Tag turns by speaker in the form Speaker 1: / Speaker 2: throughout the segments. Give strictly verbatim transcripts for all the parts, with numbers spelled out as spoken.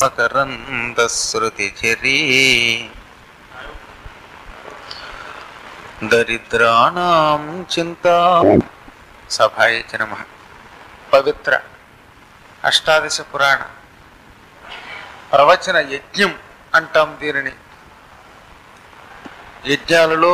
Speaker 1: మకరందశ్రుతిఝరీ దరిద్రాణాం చింతా. సభాయ నమః. పవిత్ర అష్టాదశ పురాణ ప్రవచన యజ్ఞం అంటాం దీనిని. యజ్ఞాలలో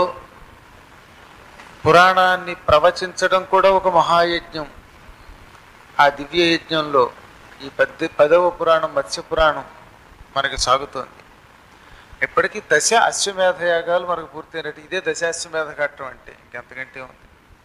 Speaker 1: పురాణాన్ని ప్రవచించడం కూడా ఒక మహాయజ్ఞం. ఆ దివ్య యజ్ఞంలో ఈ పద్ది పదవ పురాణం మత్స్య పురాణం మనకి సాగుతోంది. ఇప్పటికీ దశ అశ్వమేధ యాగాలు మనకు పూర్తయినట్టు. ఇదే దశాశ్వమేధ ఘట్టం అంటే, ఇంకెంతకంటే ఉంది.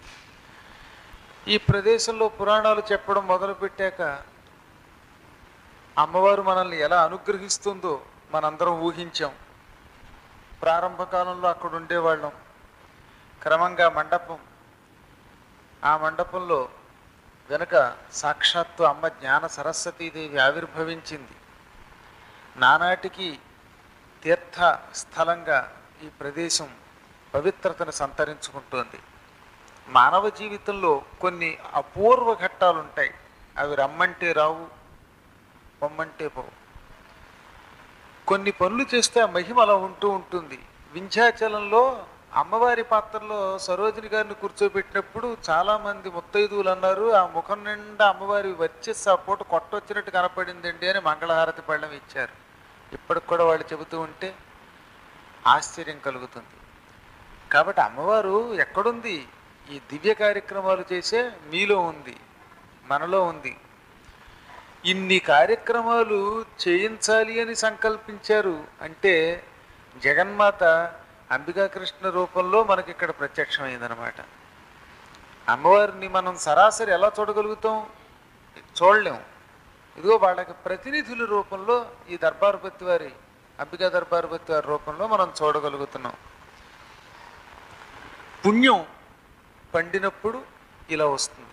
Speaker 1: ఈ ప్రదేశంలో పురాణాలు చెప్పడం మొదలుపెట్టాక అమ్మవారు మనల్ని ఎలా అనుగ్రహిస్తుందో మనందరం ఊహించాం. ప్రారంభ కాలంలో అక్కడ ఉండేవాళ్ళం. క్రమంగా మండపం, ఆ మండపంలో వెనుక సాక్షాత్తు అమ్మ జ్ఞాన సరస్వతీదేవి ఆవిర్భవించింది. నానాటికి తీర్థ స్థలంగా ఈ ప్రదేశం పవిత్రతను సంతరించుకుంటోంది. మానవ జీవితంలో కొన్ని అపూర్వ ఘట్టాలు ఉంటాయి. అవి రమ్మంటే రావు, పొమ్మంటే పోవు. కొన్ని పనులు చేస్తే ఆ మహిమ అలా ఉంటూ ఉంటుంది. వింధ్యాచలంలో అమ్మవారి పాత్రలో సరోజిని గారిని కూర్చోబెట్టినప్పుడు చాలామంది ముత్తైదువులు అన్నారు, ఆ ముఖం నిండా అమ్మవారి వచ్చేసి ఆ పూట కొట్టొచ్చినట్టు కనపడిందండి అని మంగళహారతి పళ్ళం ఇచ్చారు. ఇప్పటికి కూడా వాళ్ళు చెబుతూ ఉంటే ఆశ్చర్యం కలుగుతుంది. కాబట్టి అమ్మవారు ఎక్కడుంది? ఈ దివ్య కార్యక్రమాలు చేసే మీలో ఉంది, మనలో ఉంది. ఇన్ని కార్యక్రమాలు చేయించాలి అని సంకల్పించారు అంటే జగన్మాత అంబికాకృష్ణ రూపంలో మనకి ఇక్కడ ప్రత్యక్షమైందనమాట. అమ్మవారిని మనం సరాసరి ఎలా చూడగలుగుతాం? చూడలేం. ఇదిగో వాళ్ళకి ప్రతినిధుల రూపంలో ఈ దర్బారుపతి వారి అంబికా దర్బారుపతి వారి రూపంలో మనం చూడగలుగుతున్నాం. పుణ్యం పండినప్పుడు ఇలా వస్తుంది.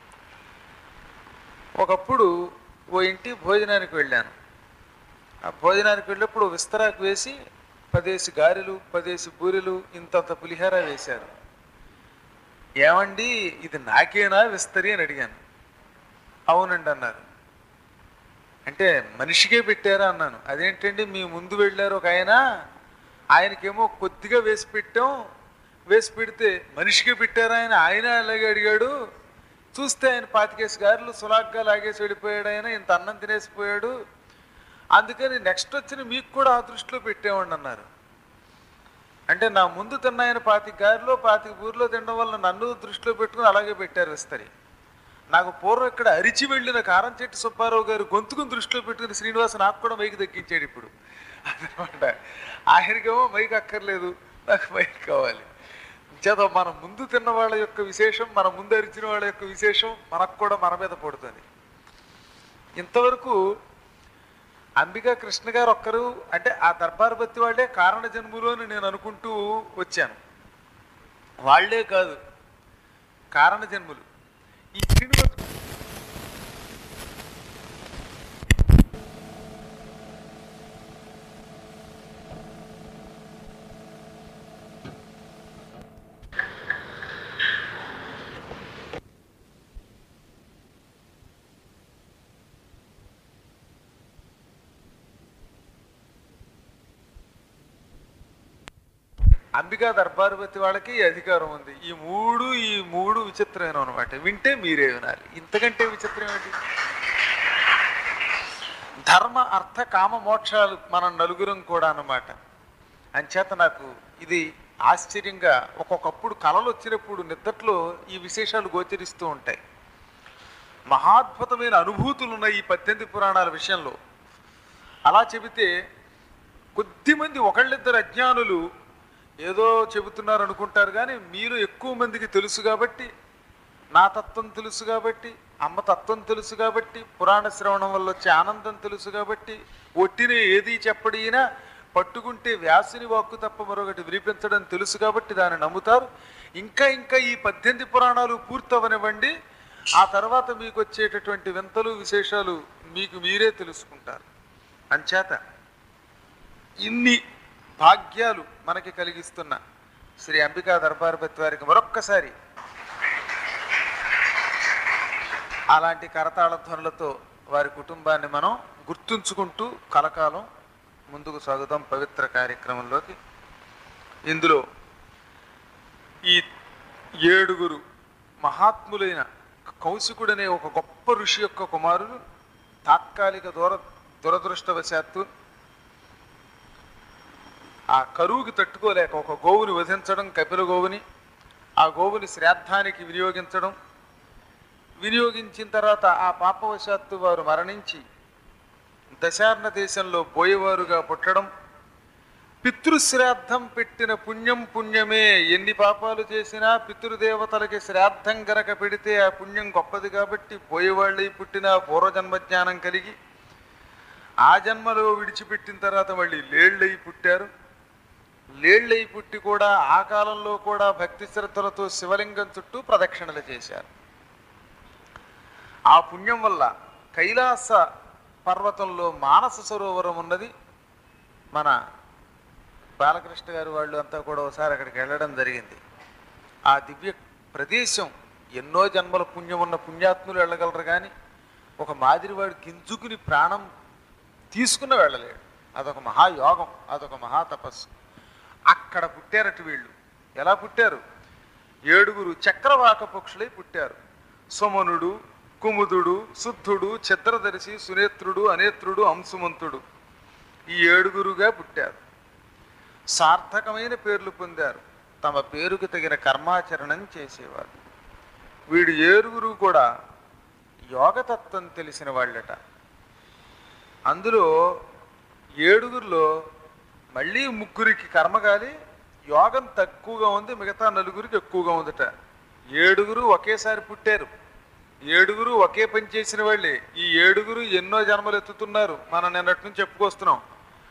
Speaker 1: ఒకప్పుడు ఓ ఇంటి భోజనానికి వెళ్ళాను. ఆ భోజనానికి వెళ్ళినప్పుడు విస్తరాకు వేసి పదేసి గారెలు, పదేసి బూరెలు, ఇంతంత పులిహార వేశారు. ఏమండి ఇది నాకేనా విస్తరి అని అడిగాను. అవునండి అన్నారు. అంటే మనిషికే పెట్టారా అన్నాను. అదేంటండి మీ ముందు వెళ్ళారు ఒక ఆయన, ఆయనకేమో కొద్దిగా వేసి పెట్టాం, వేసి పెడితే మనిషికే పెట్టారా ఆయన ఆయన అలాగే అడిగాడు. చూస్తే ఆయన పాతికేసి గారెలు సులాగ్గా లాగేసి వెళ్ళిపోయాడు. ఆయన ఇంత అన్నం తినేసిపోయాడు. అందుకని నెక్స్ట్ వచ్చిన మీకు కూడా ఆ దృష్టిలో పెట్టేవాడిని అన్నారు. అంటే నా ముందు తిన్న ఆయన పాతిక గారిలో పాతిక ఊరిలో తినడం వల్ల నన్ను దృష్టిలో పెట్టుకుని అలాగే పెట్టారు విస్తరి. నాకు పూర్వం ఇక్కడ అరిచి వెళ్ళిన కారం చెట్టు సుబ్బారావు గారు గొంతుకుని దృష్టిలో పెట్టుకుని శ్రీనివాస నాకు కూడా మైకి దక్కించాడు ఇప్పుడు అదనమాట. ఆయనకేమో మైకి అక్కర్లేదు, నాకు మైకి కావాలి. చేత మన ముందు తిన్న వాళ్ళ యొక్క విశేషం, మన ముందు అరిచిన వాళ్ళ యొక్క విశేషం మనకు కూడా మన మీద పడుతుంది. ఇంతవరకు అంబికా కృష్ణ గారు ఒక్కరు అంటే ఆ దర్బారుపతి వాళ్ళే కారణ జన్ములు అని నేను అనుకుంటూ వచ్చాను. వాళ్లే కాదు కారణ జన్ములు. ఈ శ్రీనివాస అంబికా దర్బారుపతి వాళ్ళకి ఈ అధికారం ఉంది. ఈ మూడు ఈ మూడు విచిత్రమైన అనమాట. వింటే మీరే వినాలి. ఇంతకంటే విచిత్రం ఏంటి? ధర్మ అర్థ కామ మోక్షాలు మనం నలుగురం కూడా అన్నమాట. అంచేత నాకు ఇది ఆశ్చర్యంగా ఒక్కొక్కప్పుడు కళలు వచ్చినప్పుడు నిద్రలో ఈ విశేషాలు గోచరిస్తూ ఉంటాయి. మహాద్భుతమైన అనుభూతులు ఉన్నాయి ఈ పద్దెనిమిది పురాణాల విషయంలో. అలా చెబితే కొద్దిమంది ఒకళ్ళిద్దరు అజ్ఞానులు ఏదో చెబుతున్నారు అనుకుంటారు, కానీ మీరు ఎక్కువ మందికి తెలుసు కాబట్టి, నా తత్వం తెలుసు కాబట్టి, అమ్మ తత్వం తెలుసు కాబట్టి, పురాణ శ్రవణం వల్ల వచ్చే ఆనందం తెలుసు కాబట్టి, ఒట్టిని ఏది చెప్పడినా పట్టుకుంటే వ్యాసుని వాక్కు తప్ప మరొకటి వినిపించడం తెలుసు కాబట్టి దాన్ని నమ్ముతారు. ఇంకా ఇంకా ఈ పద్దెనిమిది పురాణాలు పూర్తవనివ్వండి, ఆ తర్వాత మీకు వచ్చేటటువంటి వింతలు విశేషాలు మీకు మీరే తెలుసుకుంటారు. అంచేత ఇన్ని భాగ్యాలు మనకి కలిగిస్తున్న శ్రీ అంబికా దర్బారుపతి వారికి మరొక్కసారి అలాంటి కరతాళ ధ్వనులతో వారి కుటుంబాన్ని మనం గుర్తుంచుకుంటూ కలకాలం ముందుకు సాగుదాం పవిత్ర కార్యక్రమంలోకి. ఇందులో ఈ ఏడుగురు మహాత్ములైన కౌశికుడనే ఒక గొప్ప ఋషి యొక్క కుమారులు తాత్కాలిక దూర దురదృష్టవశాత్తు ఆ కరువుకి తట్టుకోలేక ఒక గోవుని వధించడం, కపిల గోవుని, ఆ గోవుని శ్రాద్ధానికి వినియోగించడం, వినియోగించిన తర్వాత ఆ పాపవశాత్తు వారు మరణించి దశార్ణ దేశంలో పోయేవారుగా పుట్టడం, పితృశ్రాద్ధం పెట్టిన పుణ్యం పుణ్యమే. ఎన్ని పాపాలు చేసినా పితృదేవతలకి శ్రాద్ధం గనక పెడితే ఆ పుణ్యం గొప్పది కాబట్టి పోయేవాళ్ళై పుట్టిన పూర్వజన్మ జ్ఞానం కలిగి ఆ జన్మలో విడిచిపెట్టిన తర్వాత మళ్ళీ లేళ్ళై పుట్టారు. లేళ్ళై పుట్టి కూడా ఆ కాలంలో కూడా భక్తి శ్రద్ధలతో శివలింగం చుట్టూ ప్రదక్షిణలు చేశారు. ఆ పుణ్యం వల్ల కైలాస పర్వతంలో మానస సరోవరం ఉన్నది. మన బాలకృష్ణ గారు వాళ్ళు అంతా కూడా ఒకసారి అక్కడికి వెళ్ళడం జరిగింది. ఆ దివ్య ప్రదేశం ఎన్నో జన్మల పుణ్యం ఉన్న పుణ్యాత్ములు వెళ్ళగలరు, కానీ ఒక మాదిరివాడు గింజుకుని ప్రాణం తీసుకున్న వెళ్ళలేడు. అదొక మహాయోగం, అదొక మహాతపస్సు. అక్కడ పుట్టారట వీళ్ళు. ఎలా పుట్టారు? ఏడుగురు చక్రవాక పక్షులై పుట్టారు. సుమనుడు, కుముదుడు, శుద్ధుడు, ఛద్రదర్శి, సునేత్రుడు, అనేత్రుడు, అంశుమంతుడు ఈ ఏడుగురుగా పుట్టారు. సార్థకమైన పేర్లు పొందారు. తమ పేరుకు తగిన కర్మాచరణం చేసేవారు. వీడు ఏడుగురు కూడా యోగతత్వం తెలిసిన వాళ్ళట. అందులో ఏడుగురిలో మళ్ళీ ముగ్గురికి కర్మగాలి యోగం తక్కువగా ఉంది, మిగతా నలుగురికి ఎక్కువగా ఉందట. ఏడుగురు ఒకేసారి పుట్టారు, ఏడుగురు ఒకే పని చేసిన వాళ్ళే. ఈ ఏడుగురు ఎన్నో జన్మలు ఎత్తుతున్నారు, మనం నిన్నటి నుంచి చెప్పుకొస్తున్నాం.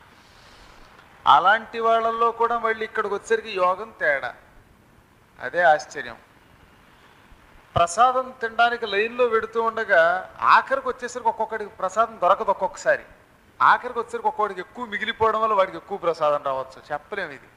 Speaker 1: అలాంటి వాళ్ళల్లో కూడా మళ్ళీ ఇక్కడికి వచ్చేసరికి యోగం తేడా. అదే ఆశ్చర్యం. ప్రసాదం తినడానికి లైన్లో పెడుతూ ఉండగా ఆఖరికి వచ్చేసరికి ఒక్కొక్కడికి ప్రసాదం దొరకదు. ఒక్కొక్కసారి ఆఖరికి వచ్చేసరికి ఒక్కొక్కడికి ఎక్కువ మిగిలిపోవడం వల్ల వాడికి ఎక్కువ ప్రసాదం రావచ్చు. చెప్పలేము ఇది.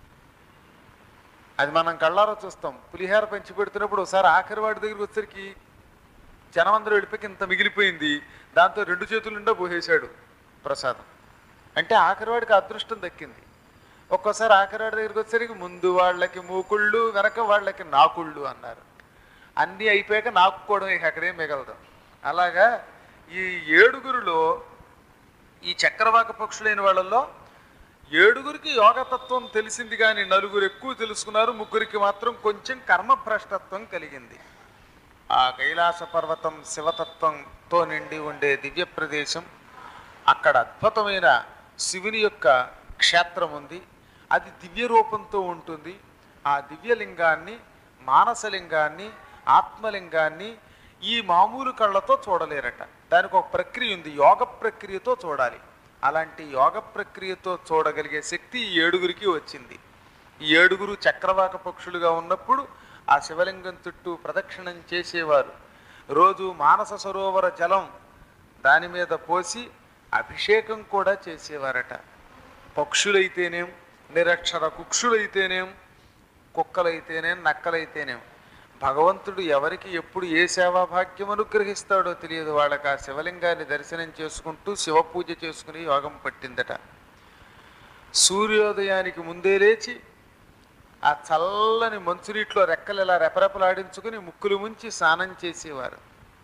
Speaker 1: అది మనం కళ్ళారో చూస్తాం. పులిహార పంచి పెడుతున్నప్పుడు ఒకసారి ఆఖరి వాడి దగ్గరికి వచ్చేసరికి జనం అందరూ వెళ్ళిపోయి ఇంత మిగిలిపోయింది, దాంతో రెండు చేతుల నిండా పోసేశాడు ప్రసాదం. అంటే ఆఖరివాడికి అదృష్టం దక్కింది. ఒక్కోసారి ఆఖరివాడి దగ్గరికి వచ్చేసరికి ముందు వాళ్ళకి మూకుళ్ళు, వెనక వాళ్ళకి నాకుళ్ళు అన్నారు. అన్నీ అయిపోయాక నాకుకోవడం ఇక అక్కడేం మిగలదు. అలాగా ఈ ఏడుగురిలో ఈ చక్రవాక పక్షులైన వాళ్ళల్లో ఏడుగురికి యోగతత్వం తెలిసింది, కానీ నలుగురు ఎక్కువ తెలుసుకున్నారు. ముగ్గురికి మాత్రం కొంచెం కర్మభ్రష్టత్వం కలిగింది. ఆ కైలాస పర్వతం శివతత్వంతో నిండి ఉండే దివ్య ప్రదేశం. అక్కడ అద్భుతమైన శివుని యొక్క క్షేత్రం ఉంది. అది దివ్య రూపంతో ఉంటుంది. ఆ దివ్యలింగాన్ని, మానసలింగాన్ని, ఆత్మలింగాన్ని ఈ మామూలు కళ్ళతో చూడలేరట. దానికి ఒక ప్రక్రియ ఉంది, యోగ ప్రక్రియతో చూడాలి. అలాంటి యోగ ప్రక్రియతో చూడగలిగే శక్తి ఈ ఏడుగురికి వచ్చింది. ఈ ఏడుగురు చక్రవాక పక్షులుగా ఉన్నప్పుడు ఆ శివలింగం చుట్టూ ప్రదక్షిణం చేసేవారు. రోజు మానస సరోవర జలం దాని మీద పోసి అభిషేకం కూడా చేసేవారట. పక్షులైతేనేం, నిరక్షర కుక్షులైతేనేం, కుక్కలైతేనేం, నక్కలైతేనేం, భగవంతుడు ఎవరికి ఎప్పుడు ఏ సేవాభాగ్యం అనుగ్రహిస్తాడో తెలియదు. వాళ్ళకి ఆ శివలింగాన్ని దర్శనం చేసుకుంటూ శివపూజ చేసుకుని యోగం పట్టిందట. సూర్యోదయానికి ముందే లేచి ఆ చల్లని మంచునీటిలో రెక్కలు ఇలా రెపరెపలాడించుకుని ముక్కులు ముంచి స్నానం చేసేవారు.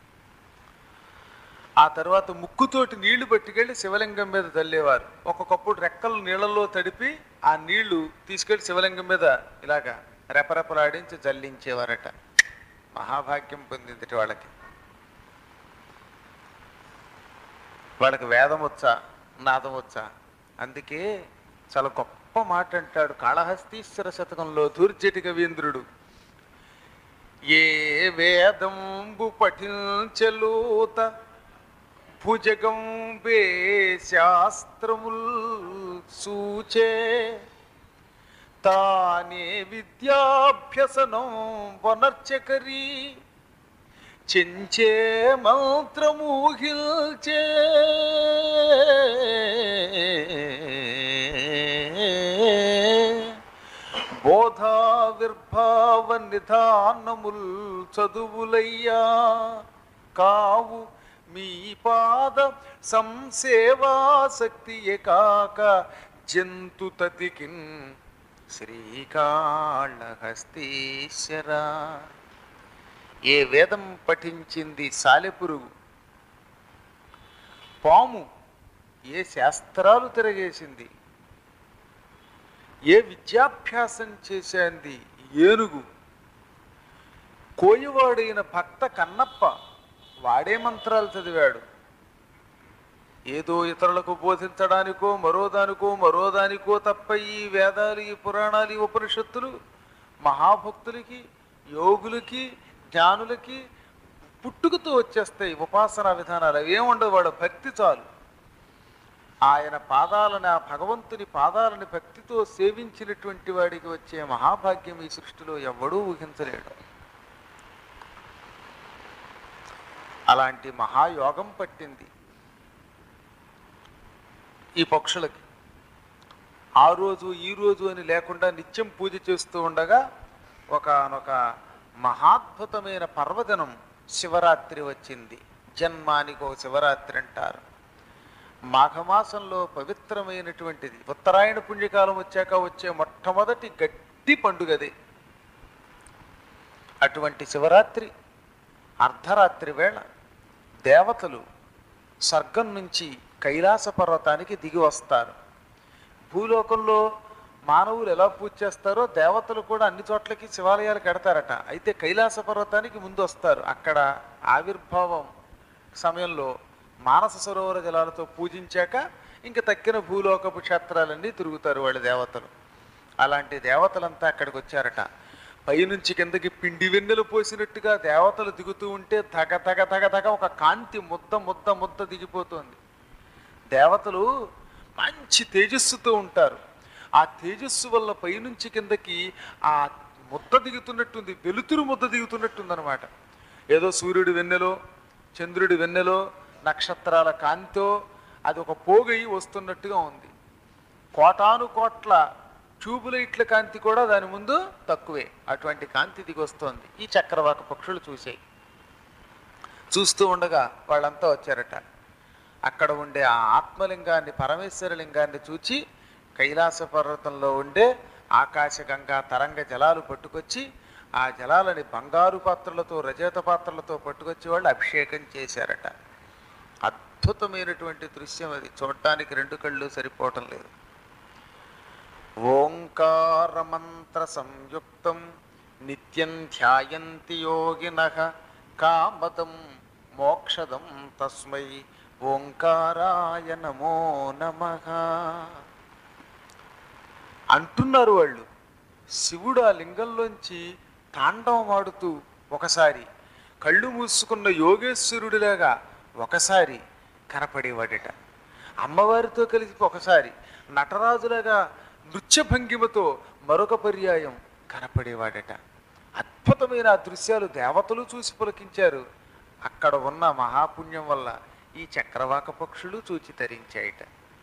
Speaker 1: ఆ తర్వాత ముక్కుతోటి నీళ్లు పట్టుకెళ్ళి శివలింగం మీద చల్లేవారు. ఒక్కొక్కప్పుడు రెక్కలు నీళ్ళల్లో తడిపి ఆ నీళ్లు తీసుకెళ్లి శివలింగం మీద ఇలాగా రెపరెపలాడించి జల్లించేవారట. మహాభాగ్యం పొందింది వాళ్ళకి. వాళ్ళకి వేదం వచ్చా, నాదం వచ్చా. అందుకే చాలా గొప్ప మాట అంటాడు కాళహస్తీశ్వర శతకంలో ధూర్జటి కవీంద్రుడు. ఏ వేదంబు పఠించలూత భుజగంబే శాస్త్రముల్ సూచే తానే విద్యాభ్యసనం వనర్చకరీ చెంచే మంత్రమూహిల్చే బోధావిర్భావ నిధానముల్ చదువులయ్యా కావు మీ పాద సంసేవాసక్తియే కాక జంతుతతికిన్ శ్రీకాళహస్తీశ్వరా. ఏ వేదం పఠించింది సాలెపురుగు, పాము ఏ శాస్త్రాలు తిరగేసింది, ఏ విద్యాభ్యాసం చేసింది ఏనుగు, కోయవాడైన భక్త కన్నప్ప వాడే మంత్రాలు చదివాడు. ఏదో ఇతరులకు బోధించడానికో మరోదానికో మరోదానికో తప్ప ఈ వేదాలు, ఈ పురాణాలు, ఈ ఉపనిషత్తులు మహాభక్తులకి, యోగులకి, జ్ఞానులకి పుట్టుకతో వచ్చేస్తాయి. ఉపాసనా విధానాలు అవేముండవు, వాడు భక్తి చాలు. ఆయన పాదాలని, ఆ భగవంతుని పాదాలని భక్తితో సేవించినటువంటి వాడికి వచ్చే మహాభాగ్యం ఈ సృష్టిలో ఎవడూ ఊహించలేడు. అలాంటి మహాయోగం పట్టింది ఈ పక్షులకి. ఆ రోజు ఈ రోజు అని లేకుండా నిత్యం పూజ చేస్తూ ఉండగా ఒకానొక మహాద్భుతమైన పర్వదినం శివరాత్రి వచ్చింది. జన్మానికి ఒక శివరాత్రి అంటారు. మాఘమాసంలో పవిత్రమైనటువంటిది. ఉత్తరాయణ పుణ్యకాలం వచ్చాక వచ్చే మొట్టమొదటి గట్టి పండుగది. అటువంటి శివరాత్రి అర్ధరాత్రి వేళ దేవతలు స్వర్గం నుంచి కైలాస పర్వతానికి దిగి వస్తారు. భూలోకంలో మానవులు ఎలా పూజ చేస్తారో దేవతలు కూడా అన్ని చోట్లకి శివాలయాలు కడతారట. అయితే కైలాస పర్వతానికి ముందు వస్తారు. అక్కడ ఆవిర్భావం సమయంలో మానస సరోవర జలాలతో పూజించాక ఇంక తక్కిన భూలోకపు క్షేత్రాలన్నీ తిరుగుతారు వాళ్ళ దేవతలు. అలాంటి దేవతలంతా అక్కడికి వచ్చారట. పైనుంచి కిందకి పిండి వెన్నెలు పోసినట్టుగా దేవతలు దిగుతూ ఉంటే తగ తగ తగ తగ ఒక కాంతి ముద్ద ముద్ద ముద్ద దిగిపోతుంది. దేవతలు మంచి తేజస్సుతో ఉంటారు. ఆ తేజస్సు వల్ల పైనుంచి కిందకి ఆ ముద్ద దిగుతున్నట్టుంది, వెలుతురు ముద్ద దిగుతున్నట్టుంది అనమాట. ఏదో సూర్యుడి వెన్నెలో, చంద్రుడి వెన్నెలో, నక్షత్రాల కాంతితో అది ఒక పోగై వస్తున్నట్టుగా ఉంది. కోటాను కోట్ల ట్యూబులైట్ల కాంతి కూడా దాని ముందు తక్కువే. అటువంటి కాంతి దిగి వస్తోంది. ఈ చక్రవాక పక్షులు చూసాయి. చూస్తూ ఉండగా వాళ్ళంతా వచ్చారట. అక్కడ ఉండే ఆ ఆత్మలింగాన్ని, పరమేశ్వర లింగాన్ని చూచి కైలాస పర్వతంలో ఉండే ఆకాశగంగా తరంగ జలాలు పట్టుకొచ్చి ఆ జలాలని బంగారు పాత్రలతో, రజత పాత్రలతో పట్టుకొచ్చి వాళ్ళు అభిషేకం చేశారట. అద్భుతమైనటువంటి దృశ్యం అది. చూడటానికి రెండు కళ్ళు సరిపోవటం లేదు. ఓంకార మంత్ర సంయుక్తం నిత్యం ధ్యాయంతి యోగినః కామదం మోక్షదం తస్మై ఓంకారాయ నమో నమః అంటున్నారు వాళ్ళు. శివుడు ఆ లింగంలోంచి తాండవం ఆడుతూ ఒకసారి కళ్ళు మూసుకున్న యోగేశ్వరుడిలాగా ఒకసారి కనపడేవాడట. అమ్మవారితో కలిసి ఒకసారి నటరాజులాగా నృత్య భంగిమతో మరొక పర్యాయం కనపడేవాడట. అద్భుతమైన ఆ దృశ్యాలు దేవతలు చూసి పులకించారు. అక్కడ ఉన్న మహాపుణ్యం వల్ల ఈ చక్రవాక పక్షులు చూచి తరించాయిట.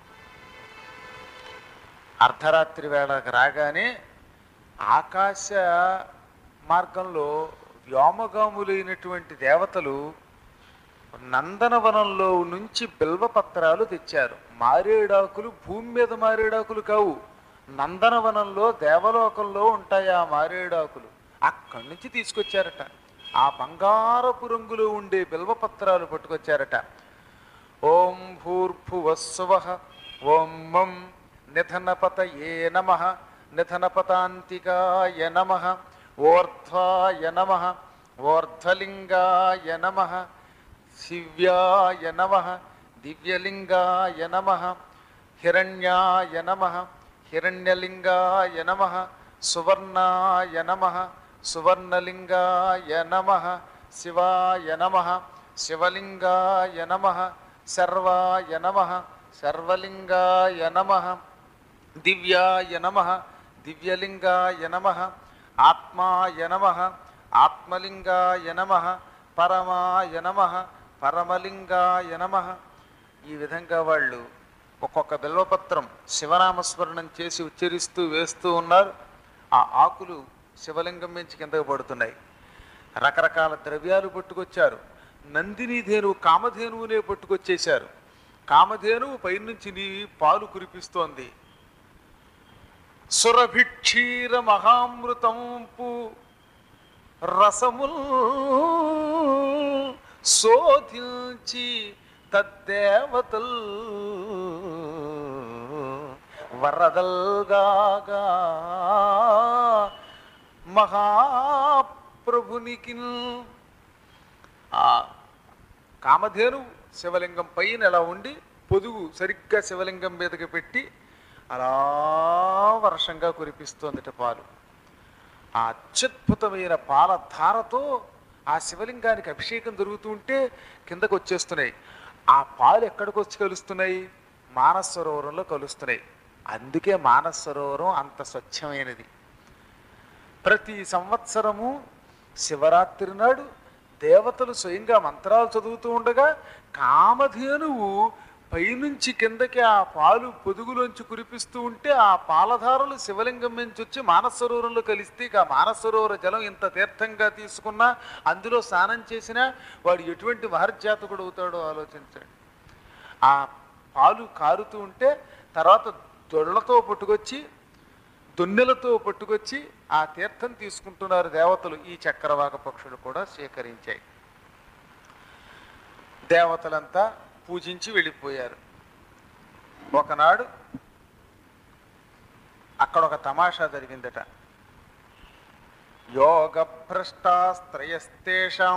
Speaker 1: అర్ధరాత్రి వేళకు రాగానే ఆకాశ మార్గంలో వ్యోమగాములైనటువంటి దేవతలు నందనవనంలో నుంచి బిల్వపత్రాలు తెచ్చారు. మారేడాకులు భూమి మీద మారేడాకులు కావు, నందనవనంలో దేవలోకంలో ఉంటాయి ఆ మారేడాకులు. అక్కడి నుంచి తీసుకొచ్చారట. ఆ బంగారపు రంగులో ఉండే బిల్వపత్రాలు పట్టుకొచ్చారట. ఓం భూర్భువస్సువః ఓం మం నిధనపతయే నమః నిధనపతాంతికాయ నమః ఓర్ధ్వాయ నమః ఓర్ధ్వలింగాయ నమః శివ్యాయ నమః దివ్యలింగాయ నమః హిరణ్యాయ నమః హిరణ్యలింగాయ నమః సువర్ణాయ నమః సువర్ణలింగాయ నమః శివాయ నమః శివలింగాయ నమః సర్వాయ నమః సర్వలింగాయ నమః దివ్యాయ నమః దివ్యలింగాయ నమః ఆత్మాయ నమః ఆత్మలింగాయ నమః పరమాయ నమః పరమలింగాయ నమః. ఈ విధంగా వాళ్ళు ఒక్కొక్క బిల్వపత్రం శివనామస్మరణం చేసి ఉచ్చరిస్తూ వేస్తూ ఉన్నారు. ఆ ఆకులు శివలింగం నుంచి కిందకు పడుతున్నాయి. రకరకాల ద్రవ్యాలు పట్టుకొచ్చారు. నందిని ధేనువు కామధేనువునే పట్టుకొచ్చేశారు. కామధేనువు పైనుంచి నీ పాలు కురిపిస్తోంది. సురభిక్షీర మహామృతంపు రసముల్ శోధించి తద్దేవతల్ వరదల్గాగా మహాప్రభునికి. ఆ కామధేను శివలింగం పైన ఎలా ఉండి పొదుగు సరిగ్గా శివలింగం మీదకి పెట్టి అలా వర్షంగా కురిపిస్తోందిట పాలు. ఆ అత్యద్భుతమైన పాల ధారతో ఆ శివలింగానికి అభిషేకం జరుగుతూ ఉంటే కిందకు వచ్చేస్తున్నాయి. ఆ పాలు ఎక్కడికి వచ్చి కలుస్తున్నాయి? మానస సరోవరంలో కలుస్తున్నాయి. అందుకే మానస సరోవరం అంత స్వచ్ఛమైనది. ప్రతి సంవత్సరము శివరాత్రి నాడు దేవతలు స్వయంగా మంత్రాలు చదువుతూ ఉండగా కామధేనువు పైనుంచి కిందకి ఆ పాలు పొదుగులోంచి కురిపిస్తూ ఉంటే ఆ పాలధారలు శివలింగం నుంచి వచ్చి మానస సరోవరంలో కలిస్తే ఆ మానస సరోవర జలం ఇంత తీర్థంగా తీసుకున్నా, అందులో స్నానం చేసినా వాడు ఎటువంటి మహర్జాతకుడు అవుతాడో ఆలోచించండి. ఆ పాలు కారుతూ ఉంటే తర్వాత దొళ్ళతో పట్టుకొచ్చి దొన్నెలతో పట్టుకొచ్చి ఆ తీర్థం తీసుకుంటున్నారు దేవతలు. ఈ చక్రవాక పక్షులు కూడా సేకరించాయి. దేవతలంతా పూజించి వెళ్ళిపోయారు. ఒకనాడు అక్కడ ఒక తమాషా జరిగిందట. యోగ భ్రష్టాస్త్రయస్తేషాం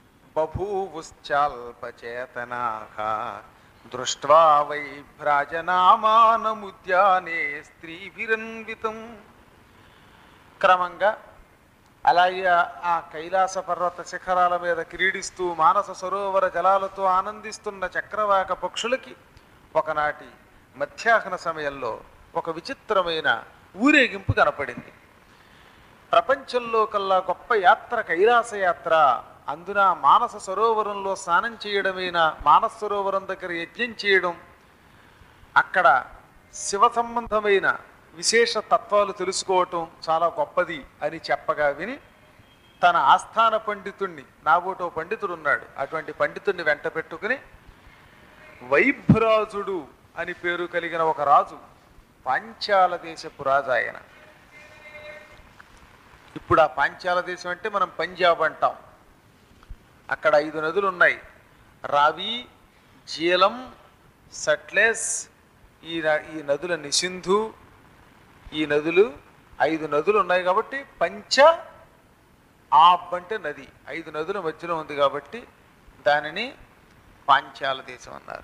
Speaker 1: బభూవుశ్చాల్పచేతనాః దృష్ట్వా వై భ్రాజనామానముద్యానే స్త్రీభిరన్వితం. క్రమంగా అలాగే ఆ కైలాస పర్వత శిఖరాల మీద క్రీడిస్తూ మానస సరోవర జలాలతో ఆనందిస్తున్న చక్రవాక పక్షులకి ఒకనాటి మధ్యాహ్న సమయంలో ఒక విచిత్రమైన ఊరేగింపు కనపడింది. ప్రపంచంలో కల్లా గొప్ప యాత్ర కైలాస యాత్ర. అందున మానస సరోవరంలో స్నానం చేయడమైన, మానస సరోవరం దగ్గర యజ్ఞం చేయడం, అక్కడ శివ సంబంధమైన విశేష తత్వాలు తెలుసుకోవటం చాలా గొప్పది అని చెప్పగా విని తన ఆస్థాన పండితుణ్ణి, నాబోటో పండితుడు ఉన్నాడు, అటువంటి పండితుడిని వెంట పెట్టుకుని వైభ్రాజుడు అని పేరు కలిగిన ఒక రాజు, పాంచాల దేశపు రాజు ఆయన. ఇప్పుడు ఆ పాంచాల దేశం అంటే మనం పంజాబ్ అంటాం. అక్కడ ఐదు నదులు ఉన్నాయి. రావి, జీలం, సట్లెస్. ఈ ఈ నదులన్నీ సింధు. ఈ నదులు ఐదు నదులు ఉన్నాయి కాబట్టి పంచ ఆబ్ అంటే నది, ఐదు నదుల మధ్యలో ఉంది కాబట్టి దానిని పాంచాల దేశం అన్నారు.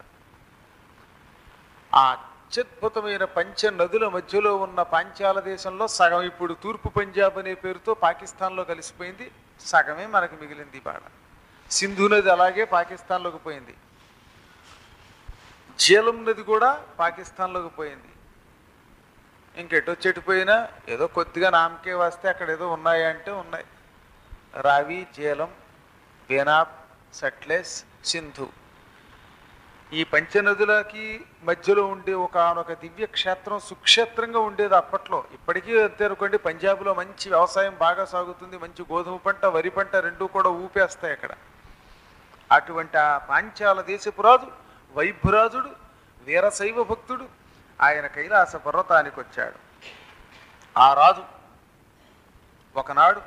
Speaker 1: ఆ అత్యద్భుతమైన పంచ నదుల మధ్యలో ఉన్న పాంచాల దేశంలో సగం ఇప్పుడు తూర్పు పంజాబ్ అనే పేరుతో పాకిస్తాన్లో కలిసిపోయింది, సగమే మనకు మిగిలింది. బాడ సింధు నది అలాగే పాకిస్తాన్లోకి పోయింది. జీలం నది కూడా పాకిస్తాన్లోకి పోయింది. ఇంకెటో చెట్టుపోయినా ఏదో కొద్దిగా నామకే వస్తే అక్కడ ఏదో ఉన్నాయా అంటే ఉన్నాయి. రావి, జీలం, బేనాబ్, సట్లెస్, సింధు. ఈ పంచనదులకి మధ్యలో ఉండే ఒకనొక దివ్య క్షేత్రం సుక్షేత్రంగా ఉండేది అప్పట్లో. ఇప్పటికీ అంతే అనుకోండి. పంజాబ్లో మంచి వ్యవసాయం బాగా సాగుతుంది, మంచి గోధుమ పంట, వరి పంట రెండూ కూడా ఊపేస్తాయి అక్కడ. అటువంటి ఆ పాంచాల దేశపు రాజు వైభ్రాజుడు, వీరశైవ భక్తుడు, ఆయన కైలాస పర్వతానికి వచ్చాడు. ఆ రాజు ఒకనాడు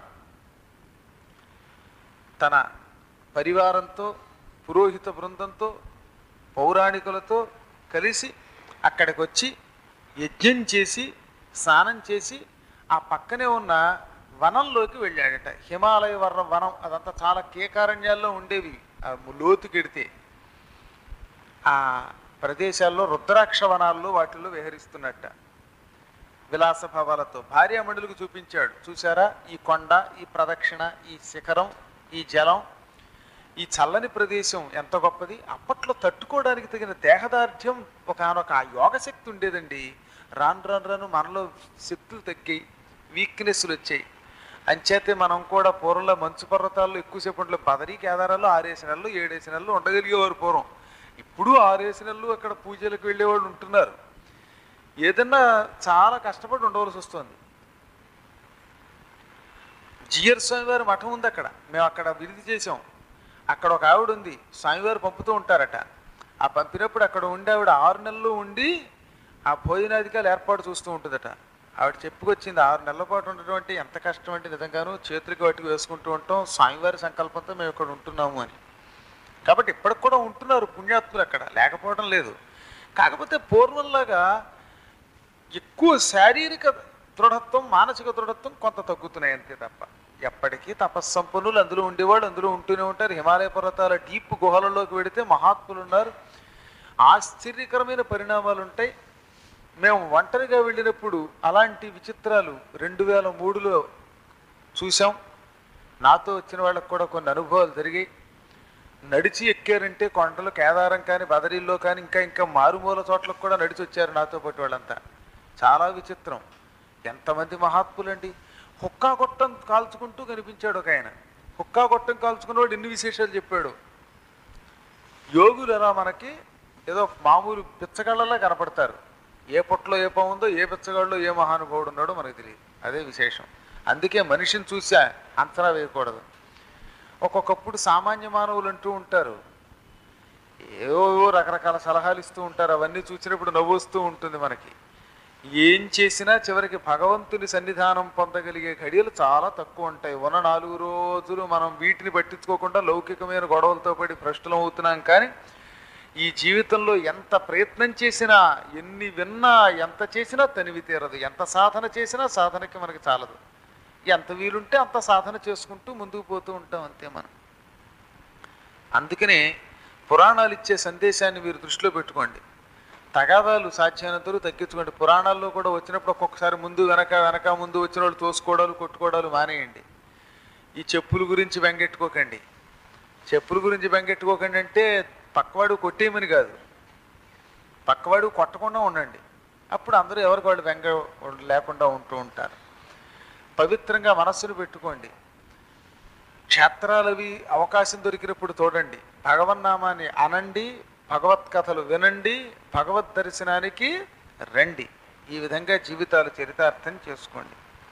Speaker 1: తన పరివారంతో, పురోహిత బృందంతో, పౌరాణికులతో కలిసి అక్కడికి వచ్చి యజ్ఞం చేసి స్నానం చేసి ఆ పక్కనే ఉన్న వనంలోకి వెళ్ళాడట. హిమాలయ వర్ణ వనం అదంతా చాలా కేకారణ్యాల్లో ఉండేవి. లోతుకెడితే ఆ ప్రదేశాల్లో రుద్రాక్ష వనాల్లో వాటిల్లో విహరిస్తున్నట్ట. విలాస భావాలతో భార్యామణులకు చూపించాడు. చూసారా ఈ కొండ, ఈ ప్రదక్షిణ, ఈ శిఖరం, ఈ జలం, ఈ చల్లని ప్రదేశం ఎంత గొప్పది. అప్పట్లో తట్టుకోవడానికి తగిన దేహదార్ఢ్యం ఒకనొక యోగశక్తి ఉండేదండి. రాను రాను రాను మనలో శక్తులు తగ్గాయి, వీక్నెస్లు వచ్చాయి. అంచేతే మనం కూడా పూర్వంలో మంచు పర్వతాల్లో ఎక్కువసేపు ఉండే బదరీ కేదారాల్లో ఆరేసి నెలలు ఏడేసి నెలలు ఉండగలిగేవారు పూర్వం. ఇప్పుడు ఆరేసి నెలలు అక్కడ పూజలకు వెళ్ళేవాళ్ళు ఉంటున్నారు. ఏదన్నా చాలా కష్టపడి ఉండవలసి వస్తుంది. జియర్ స్వామి వారి మఠం ఉంది అక్కడ, మేము అక్కడ విడిది చేసాం. అక్కడ ఒక ఆవిడ ఉంది, స్వామివారు పంపుతూ ఉంటారట. ఆ పంపినప్పుడు అక్కడ ఉండి ఆవిడ ఆరు నెలలు ఉండి ఆ భోజనాధికారులు ఏర్పాటు చూస్తూ ఉంటుందట. ఆవిడ చెప్పుకొచ్చింది, ఆరు నెలల పాటు ఉండడం అంటే ఎంత కష్టం అంటే నిజంగాను చేతులకి వాటికి వేసుకుంటూ ఉంటాం, స్వామివారి సంకల్పంతో మేము ఇక్కడ ఉంటున్నాము అని. కాబట్టి ఇప్పటికి కూడా ఉంటున్నారు పుణ్యాత్ములు, అక్కడ లేకపోవడం లేదు. కాకపోతే పూర్వంలాగా ఎక్కువ శారీరక దృఢత్వం, మానసిక దృఢత్వం కొంత తగ్గుతున్నాయి అంతే తప్ప. ఎప్పటికీ తపస్సంపన్నులు అందులో ఉండేవాళ్ళు అందులో ఉంటూనే ఉంటారు. హిమాలయ పర్వతాల డీప్ గుహలలోకి వెడితే మహాత్ములు ఉన్నారు. ఆశ్చర్యకరమైన పరిణామాలు ఉంటాయి. మేము ఒంటరిగా వెళ్ళినప్పుడు అలాంటి విచిత్రాలు రెండు వేల మూడులో చూసాం. నాతో వచ్చిన వాళ్ళకు కూడా కొన్ని అనుభవాలు జరిగాయి. నడిచి ఎక్కారంటే కొండలు, కేదారం కానీ బదరీల్లో కానీ ఇంకా ఇంకా మారుమూల చోట్లకు కూడా నడిచి వచ్చారు నాతో పాటు వాళ్ళంతా. చాలా విచిత్రం. ఎంతమంది మహాత్ములండి. హుక్కా గొట్టం కాల్చుకుంటూ కనిపించాడు ఒక ఆయన. హుక్కా గొట్టం కాల్చుకున్నవాడు ఎన్ని విశేషాలు చెప్పాడు. యోగులు ఎలా మనకి ఏదో మామూలు బిచ్చగాళ్ళలా కనపడతారు. ఏ పొట్టలో ఏ పాముందో, ఏ బిచ్చగాళ్ళలో ఏ మహానుభావుడు ఉన్నాడో మనకు తెలియదు. అదే విశేషం. అందుకే మనిషిని చూసా అంచనా వేయకూడదు. ఒక్కొక్కప్పుడు సామాన్య మానవులు అంటూ ఉంటారు, ఏవో రకరకాల సలహాలు ఇస్తూ ఉంటారు. అవన్నీ చూసినప్పుడు నవ్వు వస్తూ ఉంటుంది మనకి. ఏం చేసినా చివరికి భగవంతుని సన్నిధానం పొందగలిగే ఘడియలు చాలా తక్కువ ఉంటాయి. ఉన్న నాలుగు రోజులు మనం వీటిని పట్టించుకోకుండా లౌకికమైన గొడవలతో పడి భ్రష్టులం అవుతున్నాం. కానీ ఈ జీవితంలో ఎంత ప్రయత్నం చేసినా, ఎన్ని విన్నా, ఎంత చేసినా తనివి తీరదు. ఎంత సాధన చేసినా సాధనకి మనకి చాలదు. ఎంత వీలుంటే అంత సాధన చేసుకుంటూ ముందుకు పోతూ ఉంటాం అంతే మనం. అందుకనే పురాణాలు ఇచ్చే సందేశాన్ని మీరు దృష్టిలో పెట్టుకోండి. తగాదాలు సాధ్యమైనంతవరకు తగ్గించుకోండి. పురాణాల్లో కూడా వచ్చినప్పుడు ఒక్కొక్కసారి ముందు వెనక వెనక ముందు వచ్చిన వాళ్ళు తోసుకోవడాలు కొట్టుకోవడాలు మానేయండి. ఈ చెప్పుల గురించి బెంగెట్టుకోకండి. చెప్పుల గురించి బెంగెట్టుకోకండి అంటే పక్కవాడు కొట్టేయమని కాదు, పక్కవాడు కొట్టకుండా ఉండండి. అప్పుడు అందరూ ఎవరికి వాళ్ళు బెంగ లేకుండా ఉంటూ ఉంటారు. పవిత్రంగా మనస్సును పెట్టుకోండి. క్షేత్రాలవి అవకాశం దొరికినప్పుడు చూడండి, భగవన్నామాన్ని అనండి, భగవత్ కథలు వినండి, భగవద్ దర్శనానికి రండి. ఈ విధంగా జీవితాలు చరితార్థం చేసుకోండి.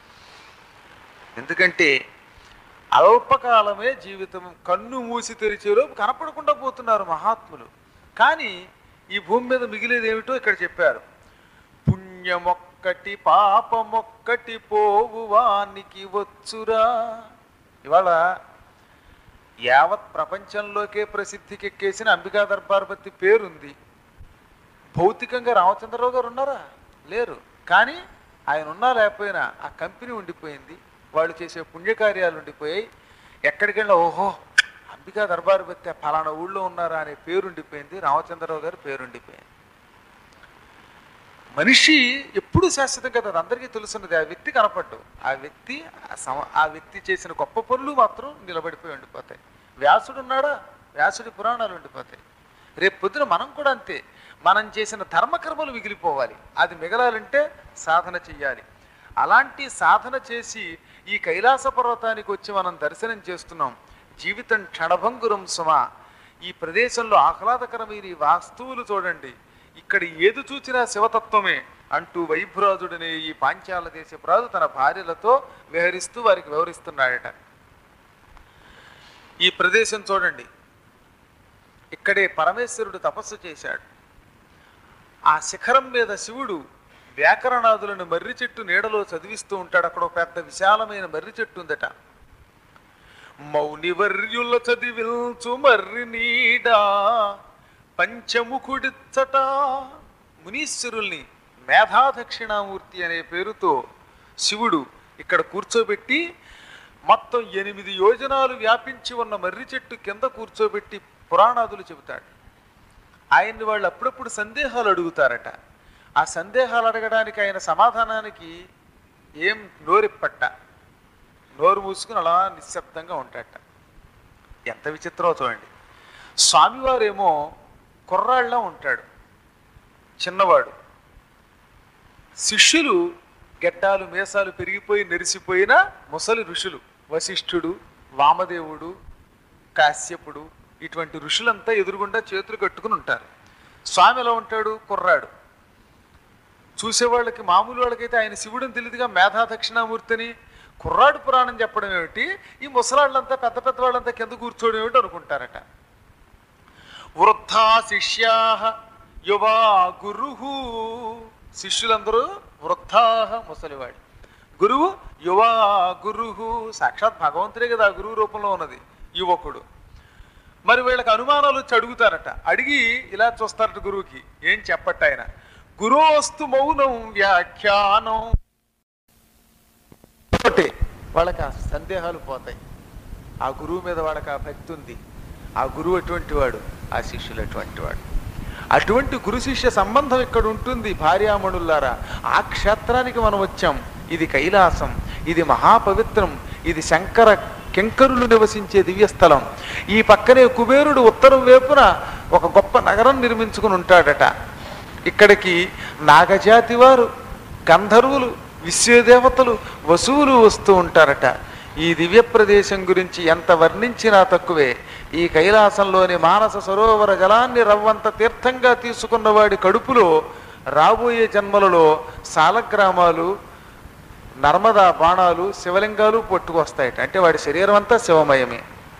Speaker 1: ఎందుకంటే అల్పకాలమే జీవితం. కన్ను మూసి తెరిచేలోపు కనపడకుండా పోతున్నారు మహాత్ములు. కానీ ఈ భూమి మీద మిగిలేది ఏమిటో ఇక్కడ చెప్పారు. పుణ్యమొక్కటి పాపమొక్కటి పోవువానికి వచ్చురా. ఇవాళ యావత్ ప్రపంచంలోకే ప్రసిద్ధికి ఎక్కేసిన అంబికా దర్బార్పతి పేరుంది. భౌతికంగా రామచంద్రరావు గారు ఉన్నారా? లేరు. కానీ ఆయన ఉన్నా లేకపోయినా ఆ కంపెనీ ఉండిపోయింది. వాళ్ళు చేసే పుణ్యకార్యాలు ఉండిపోయాయి. ఎక్కడికెళ్ళినా ఓహో అంబికా దర్బార్పతి ఫలానా ఊళ్ళో ఉన్నారా అనే పేరు ఉండిపోయింది. రామచంద్రరావు గారి పేరు ఉండిపోయింది. మనిషి ఎప్పుడు శాశ్వతం కదా, అది అందరికీ తెలుసున్నది. ఆ వ్యక్తి కనపడ్డు, ఆ వ్యక్తి ఆ వ్యక్తి చేసిన గొప్ప పనులు మాత్రం నిలబడిపోయి ఉండిపోతాయి. వ్యాసుడు ఉన్నాడా? వ్యాసుడి పురాణాలు ఉండిపోతాయి. రేపు పొద్దున మనం కూడా అంతే. మనం చేసిన ధర్మకర్మలు మిగిలిపోవాలి. అది మిగలాలంటే సాధన చెయ్యాలి. అలాంటి సాధన చేసి ఈ కైలాస పర్వతానికి వచ్చి మనం దర్శనం చేస్తున్నాం. జీవితం క్షణభంగురం సుమా. ఈ ప్రదేశంలో ఆహ్లాదకరమైన ఈ వాస్తువులు చూడండి. ఇక్కడ ఏది చూచినా శివతత్వమే అంటూ వైభ్రాజుడనే ఈ పాంచాల దేశపు రాజు తన భార్యలతో విహరిస్తూ వారికి వివరిస్తున్నాడట. ఈ ప్రదేశం చూడండి, ఇక్కడే పరమేశ్వరుడు తపస్సు చేశాడు. ఆ శిఖరం మీద శివుడు వ్యాకరణాదులను మర్రి చెట్టు నీడలో చదివిస్తూ ఉంటాడు. అక్కడ ఒక పెద్ద విశాలమైన మర్రి చెట్టు ఉందట. మౌనివర్యుల చదివిల్చు మర్రి నీడా పంచముఖుడిచ్చట. మునీశ్వరుల్ని మేధాదక్షిణామూర్తి అనే పేరుతో శివుడు ఇక్కడ కూర్చోబెట్టి మొత్తం ఎనిమిది యోజనాలు వ్యాపించి ఉన్న మర్రి చెట్టు కింద కూర్చోబెట్టి పురాణాదులు చెబుతాడు. ఆయన్ని వాళ్ళు అప్పుడప్పుడు సందేహాలు అడుగుతారట. ఆ సందేహాలు అడగడానికి ఆయన సమాధానానికి ఏం నోరిప్పట్ట, నోరు మూసుకుని అలా నిశ్శబ్దంగా ఉంటాడట. ఎంత విచిత్రమో చూడండి. స్వామివారేమో కుర్రాళ్ళ ఉంటాడు, చిన్నవాడు. శిష్యులు గెడ్డాలు మేసాలు పెరిగిపోయి నెరిసిపోయిన ముసలి ఋషులు, వశిష్ఠుడు, వామదేవుడు, కాశ్యపుడు, ఇటువంటి ఋషులంతా ఎదురుగుండా చేతులు కట్టుకుని ఉంటారు. స్వామి ఎలా ఉంటాడు? కుర్రాడు. చూసేవాళ్ళకి, మామూలు వాళ్ళకైతే ఆయన శివుడిని తెలియదుగా, మేధా దక్షిణామూర్తిని. కుర్రాడు పురాణం చెప్పడం ఏమిటి, ఈ ముసలాళ్ళంతా పెద్ద పెద్ద వాళ్ళంతా కింద కూర్చోవడం ఏమిటి అనుకుంటారట. వృద్ధా శిష్యా యువా గురు, శిష్యులందరూ వృద్ధా ముసలివాడు, గురువు యువా గురు, సాక్షాత్ భగవంతుడే కదా గురువు రూపంలో ఉన్నది యువకుడు. మరి వీళ్ళకి అనుమానాలు వచ్చి అడుగుతారట, అడిగి ఇలా చూస్తారట గురువుకి, ఏం చెప్పట్టు ఆయన. గురోస్తు మౌనం వ్యాఖ్యానం, వాళ్ళకి ఆ సందేహాలు పోతాయి. ఆ గురువు మీద వాళ్ళకి ఆ భక్తి ఉంది. ఆ గురువు అటువంటి వాడు, ఆ శిష్యులు అటువంటి వాడు. అటువంటి గురు శిష్య సంబంధం ఇక్కడ ఉంటుంది. భార్యామణుల్లారా, ఆ క్షేత్రానికి మనం వచ్చాం. ఇది కైలాసం, ఇది మహాపవిత్రం, ఇది శంకర కింకరులు నివసించే దివ్యస్థలం. ఈ పక్కనే కుబేరుడు ఉత్తరం వైపున ఒక గొప్ప నగరం నిర్మించుకుని ఉంటాడట. ఇక్కడికి నాగజాతి వారు, గంధర్వులు, విశ్వదేవతలు, వసువులు వస్తూ ఉంటారట. ఈ దివ్య ప్రదేశం గురించి ఎంత వర్ణించినా తక్కువే. ఈ కైలాసంలోని మానస సరోవర జలాన్ని రవ్వంత తీర్థంగా తీసుకున్నవాడి కడుపులో రాబోయే జన్మలలో సాలగ్రామాలు, నర్మదా బాణాలు, శివలింగాలు పట్టుకొస్తాయట. అంటే వాడి శరీరం అంతా శివమయమే.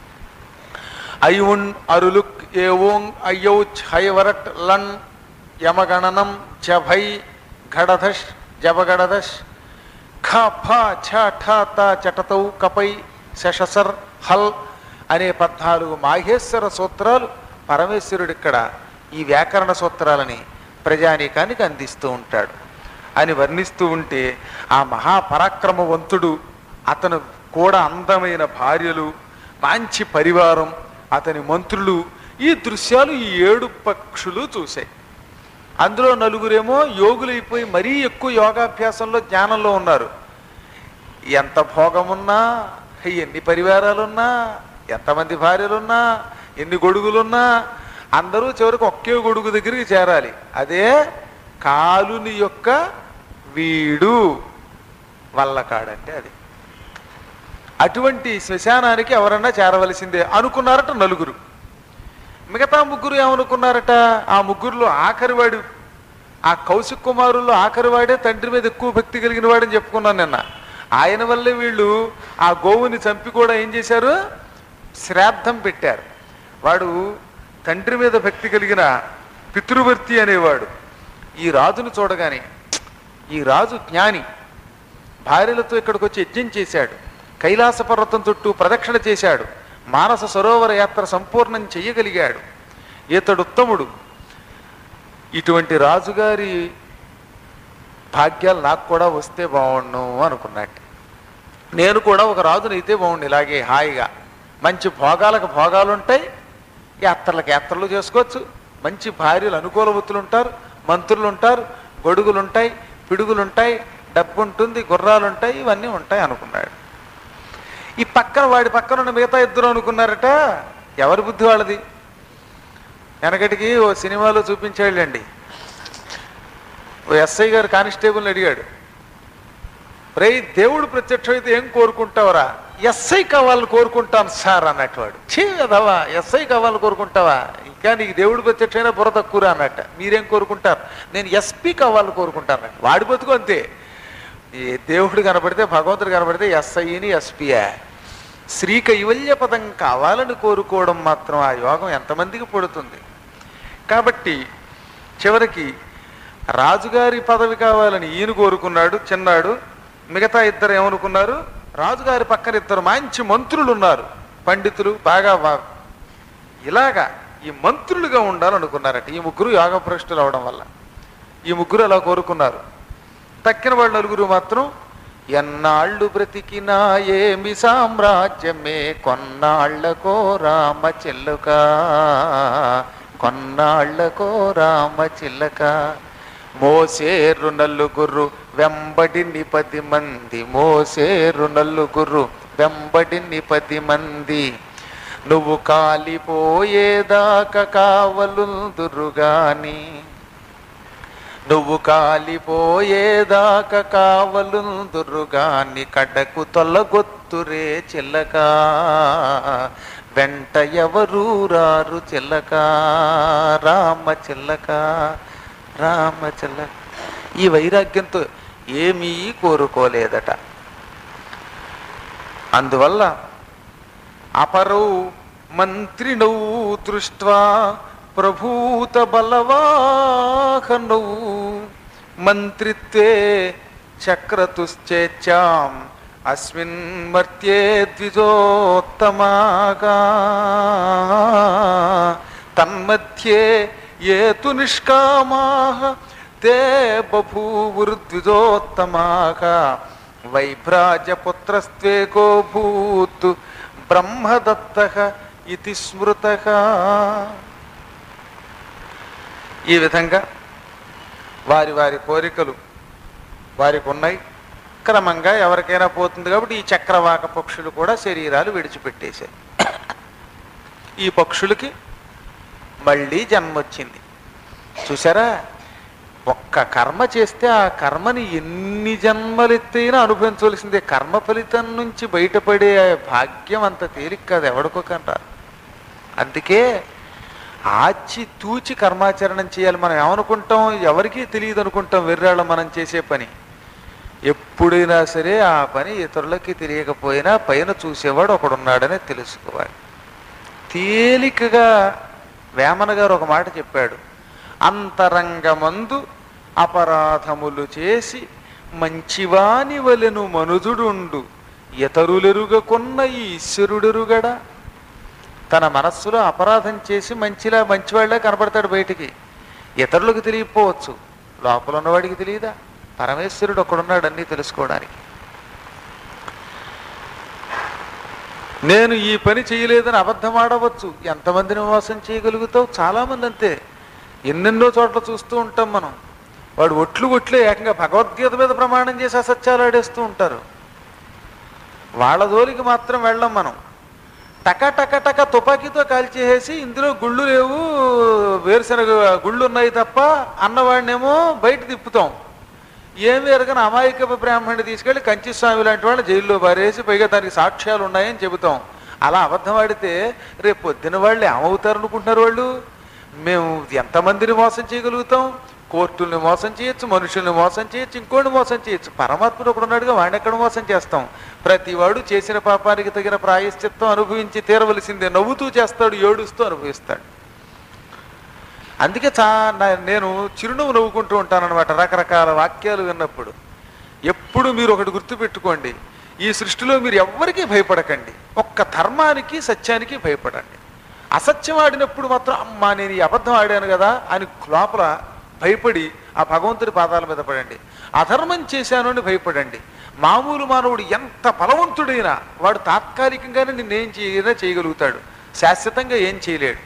Speaker 1: అయున్ అరులుక్ ఏవోంగ్ అయ్యౌచ్ హైవరట్ లన్ యమగణనం జభై ఘడధష్ జబగడదష్ ఖ ఫ ఛ ఠ త చటతౌ కపై శశసర్ హల్ అనే పద్నాలుగు మాహేశ్వర సూత్రాలు పరమేశ్వరుడు ఇక్కడ ఈ వ్యాకరణ సూత్రాలని ప్రజానీకానికి అందిస్తూ ఉంటాడు అని వర్ణిస్తూ ఉంటే, ఆ మహాపరాక్రమవంతుడు, అతను కూడా అందమైన భార్యలు, మంచి పరివారం, అతని మంత్రులు, ఈ దృశ్యాలు ఈ ఏడు పక్షులు చూశాయి. అందులో నలుగురేమో యోగులైపోయి మరీ ఎక్కువ యోగాభ్యాసంలో జ్ఞానంలో ఉన్నారు. ఎంత భోగమున్నా, ఎన్ని పరివారాలున్నా, ఎంతమంది భార్యలున్నా, ఎన్ని గొడుగులున్నా, అందరూ చివరికి ఒకే గొడుగు దగ్గరికి చేరాలి. అదే కాలుని యొక్క వీడు వల్లకాడంటే అది. అటువంటి శ్మశానానికి ఎవరన్నా చేరవలసిందే అనుకున్నారట నలుగురు. మిగతా ముగ్గురు ఏమనుకున్నారట, ఆ ముగ్గురులో ఆఖరివాడు, ఆ కౌశిక్ కుమారుల్లో ఆఖరివాడే తండ్రి మీద ఎక్కువ భక్తి కలిగిన వాడని చెప్పుకున్నాను నిన్న. ఆయన వల్లే వీళ్ళు ఆ గోవుని చంపి కూడా ఏం చేశారు, శ్రాద్ధం పెట్టారు. వాడు తండ్రి మీద భక్తి కలిగిన పితృవర్తి అనేవాడు. ఈ రాజును చూడగానే, ఈ రాజు జ్ఞాని, భార్యలతో ఇక్కడికి వచ్చి యజ్ఞం చేశాడు, కైలాస పర్వతం చుట్టూ ప్రదక్షిణ చేశాడు, మానస సరోవర యాత్ర సంపూర్ణం చెయ్యగలిగాడు, ఇతడు ఉత్తముడు. ఇటువంటి రాజుగారి భాగ్యాలు నాకు కూడా వస్తే బాగుండు అనుకున్నట్టు. నేను కూడా ఒక రాజునైతే బాగుండు, ఇలాగే హాయిగా మంచి భోగాలకు భోగాలు ఉంటాయి, యాత్రలకు యాత్రలు చేసుకోవచ్చు, మంచి భార్యలు అనుకూలవతులు ఉంటారు, మంత్రులు ఉంటారు, గొడుగులు ఉంటాయి, పిడుగులు ఉంటాయి, డబ్బు ఉంటుంది, గుర్రాలు ఉంటాయి, ఇవన్నీ ఉంటాయి అనుకున్నాడు. ఈ పక్కన వాడి పక్కన ఉన్న మిగతా ఇద్దరు అనుకున్నారట, ఎవరి బుద్ధి వాళ్ళది. వెనకటికి ఓ సినిమాలో చూపించాడండి, ఓ ఎస్ఐ గారు కానిస్టేబుల్ని అడిగాడు, రే దేవుడు ప్రత్యక్షమైతే ఏం కోరుకుంటావరా? ఎస్ఐ కావాలని కోరుకుంటాను సార్ అన్నట్టు వాడు. చే కదవా, ఎస్ఐ కావాలని కోరుకుంటావా? ఇంకా నీకు దేవుడు ప్రత్యక్షమైనా బుర్ర తక్కువరా అన్నట్ట. మీరేం కోరుకుంటారు? నేను ఎస్పీ కావాలని కోరుకుంటాను అన్నట్టు. వాడి బతుకు అంతే. ఈ దేవుడు కనబడితే, భగవంతుడు కనబడితే ఎస్ఐని ఎస్పీయా. శ్రీ కైవల్య పదం కావాలని కోరుకోవడం మాత్రం ఆ యోగం ఎంతమందికి పడుతుంది. కాబట్టి చివరికి రాజుగారి పదవి కావాలని ఈయన కోరుకున్నాడు చిన్నాడు. మిగతా ఇద్దరు ఏమనుకున్నారు, రాజుగారి పక్కన ఇద్దరు మంచి మంత్రులు ఉన్నారు, పండితులు, బాగా ఇలాగా ఈ మంత్రులుగా ఉండాలనుకున్నారట. ఈ ముగ్గురు యోగభ్రష్టులు అవడం వల్ల ఈ ముగ్గురు అలా కోరుకున్నారు. తక్కిన వాళ్ళు నలుగురు మాత్రం, ఎన్నాళ్ళు బ్రతికినా ఏమి సామ్రాజ్యమే, కొన్నాళ్లకో రామ చిల్లక, కొన్నాళ్లకో రామ చిల్లక, మోసేరు నలుగురు వెంబడిని పది మంది, మోసేరు నలుగురు వెంబడిని పది మంది, నువ్వు కాలిపోయేదాకా కావలుందురుగాని, నువ్వు కాలిపోయేదాకా కావలుందురుగాని, కడకు తొలగొత్తురే చిల్లక, వెంట ఎవరు రారు చిల్లక, రామ చిల్లక, రామ చిల్లక. ఈ వైరాగ్యంతో ఏమీ కోరుకోలేదట. అందువల్ల అపరౌ మంత్రినౌ దృష్ట్వా ప్రభూత బలవాహనౌ మంత్రిత్వే చక్రతుశ్చేచ్చాం అస్మిన్ మర్త్యే ద్విజోత్తమాగా తన్మధ్యే ఏ తు నిష్కామాః తే బభూవుర్ద్విజోత్తమాగా వైభ్రాజపుత్రస్త్వేకో భూత్ బ్రహ్మదత్తః ఇతి స్మృతః. ఈ విధంగా వారి వారి కోరికలు వారికి ఉన్నాయి. క్రమంగా ఎవరికైనా పోతుంది కాబట్టి ఈ చక్రవాక పక్షులు కూడా శరీరాలు విడిచిపెట్టేశాయి. ఈ పక్షులకి మళ్ళీ జన్మొచ్చింది. చూసారా, ఒక్క కర్మ చేస్తే ఆ కర్మని ఎన్ని జన్మలెత్తైనా అనుభవించవలసిందే. కర్మ ఫలితం నుంచి బయటపడే భాగ్యం అంత తేలిక కాదు, ఎవడికో కంటారు. అందుకే ఆచి తూచి కర్మాచరణం చేయాలి. మనం ఏమనుకుంటాం, ఎవరికీ తెలియదు అనుకుంటాం వెర్రాళ్ళ మనం చేసే పని. ఎప్పుడైనా సరే ఆ పని ఇతరులకి తెలియకపోయినా పైన చూసేవాడు ఒకడున్నాడని తెలుసుకోవాలి. తేలికగా వేమన గారు ఒక మాట చెప్పాడు, అంతరంగమందు అపరాధములు చేసి మంచివాని వలెను మనుజుడుండు ఇతరులెరుగకున్న ఈశ్వరుడెరుగడా. తన మనస్సులో అపరాధం చేసి మంచిలా మంచివాళ్ళే కనపడతాడు బయటికి. ఇతరులకు తెలియకపోవచ్చు, లోపల ఉన్నవాడికి తెలియదా? పరమేశ్వరుడు ఒకడున్నాడు అన్నీ తెలుసుకోవడానికి. నేను ఈ పని చేయలేదని అబద్ధం ఆడవచ్చు. ఎంతమందిని మోసం చేయగలుగుతావు? చాలామంది అంతే. ఎన్నెన్నో చోట్ల చూస్తూ ఉంటాం మనం. వాడు ఒట్లు ఒట్లే ఏకంగా భగవద్గీత మీద ప్రమాణం చేసి అసత్యాలు ఆడేస్తూ ఉంటారు. వాళ్ళ జోలికి మాత్రం వెళ్ళం మనం. టక టక టక తుపాకీతో కాల్చేసి ఇందులో గుళ్ళు లేవు, వేరుశనగ గుళ్ళు ఉన్నాయి తప్ప అన్నవాడినేమో బయట తిప్పుతాం. ఏం వేరుగా అమాయక బ్రాహ్మణుని తీసుకెళ్ళి కంచి స్వామి లాంటి వాళ్ళు జైల్లో బారేసి పైగా దానికి సాక్ష్యాలు ఉన్నాయని చెబుతాం. అలా అబద్ధం ఆడితే రేపు పొద్దున వాళ్ళు ఏమవుతారు అనుకుంటున్నారు వాళ్ళు? మేము ఎంతమందిని మోసం చేయగలుగుతాం? కోర్టుల్ని మోసం చేయొచ్చు, మనుషుల్ని మోసం చేయొచ్చు, ఇంకోటి మోసం చేయొచ్చు. పరమాత్ముడు ఒకడు ఉన్నాడుగా, వాడిని ఎక్కడ మోసం చేస్తాం? ప్రతివాడు చేసిన పాపానికి తగిన ప్రాయశ్చిత్తం అనుభవించి తీరవలసిందే. నవ్వుతూ చేస్తాడు, ఏడుస్తూ అనుభవిస్తాడు. అందుకే చా నేను చిరునవ్వు నవ్వుకుంటూ ఉంటానన్నమాట రకరకాల వాక్యాలు విన్నప్పుడు. ఎప్పుడు మీరు ఒకటి గుర్తుపెట్టుకోండి, ఈ సృష్టిలో మీరు ఎవ్వరికీ భయపడకండి, ఒక్క ధర్మానికి సత్యానికి భయపడండి. అసత్యం ఆడినప్పుడు మాత్రం అమ్మా నేను ఈ అబద్ధం ఆడాను కదా అని లోపల భయపడి ఆ భగవంతుడి పాదాల మీద పడండి. అధర్మం చేశాను అని భయపడండి. మామూలు మానవుడు ఎంత బలవంతుడైనా వాడు తాత్కాలికంగానే నిన్నేం చేయనా చేయగలుగుతాడు, శాశ్వతంగా ఏం చేయలేడు.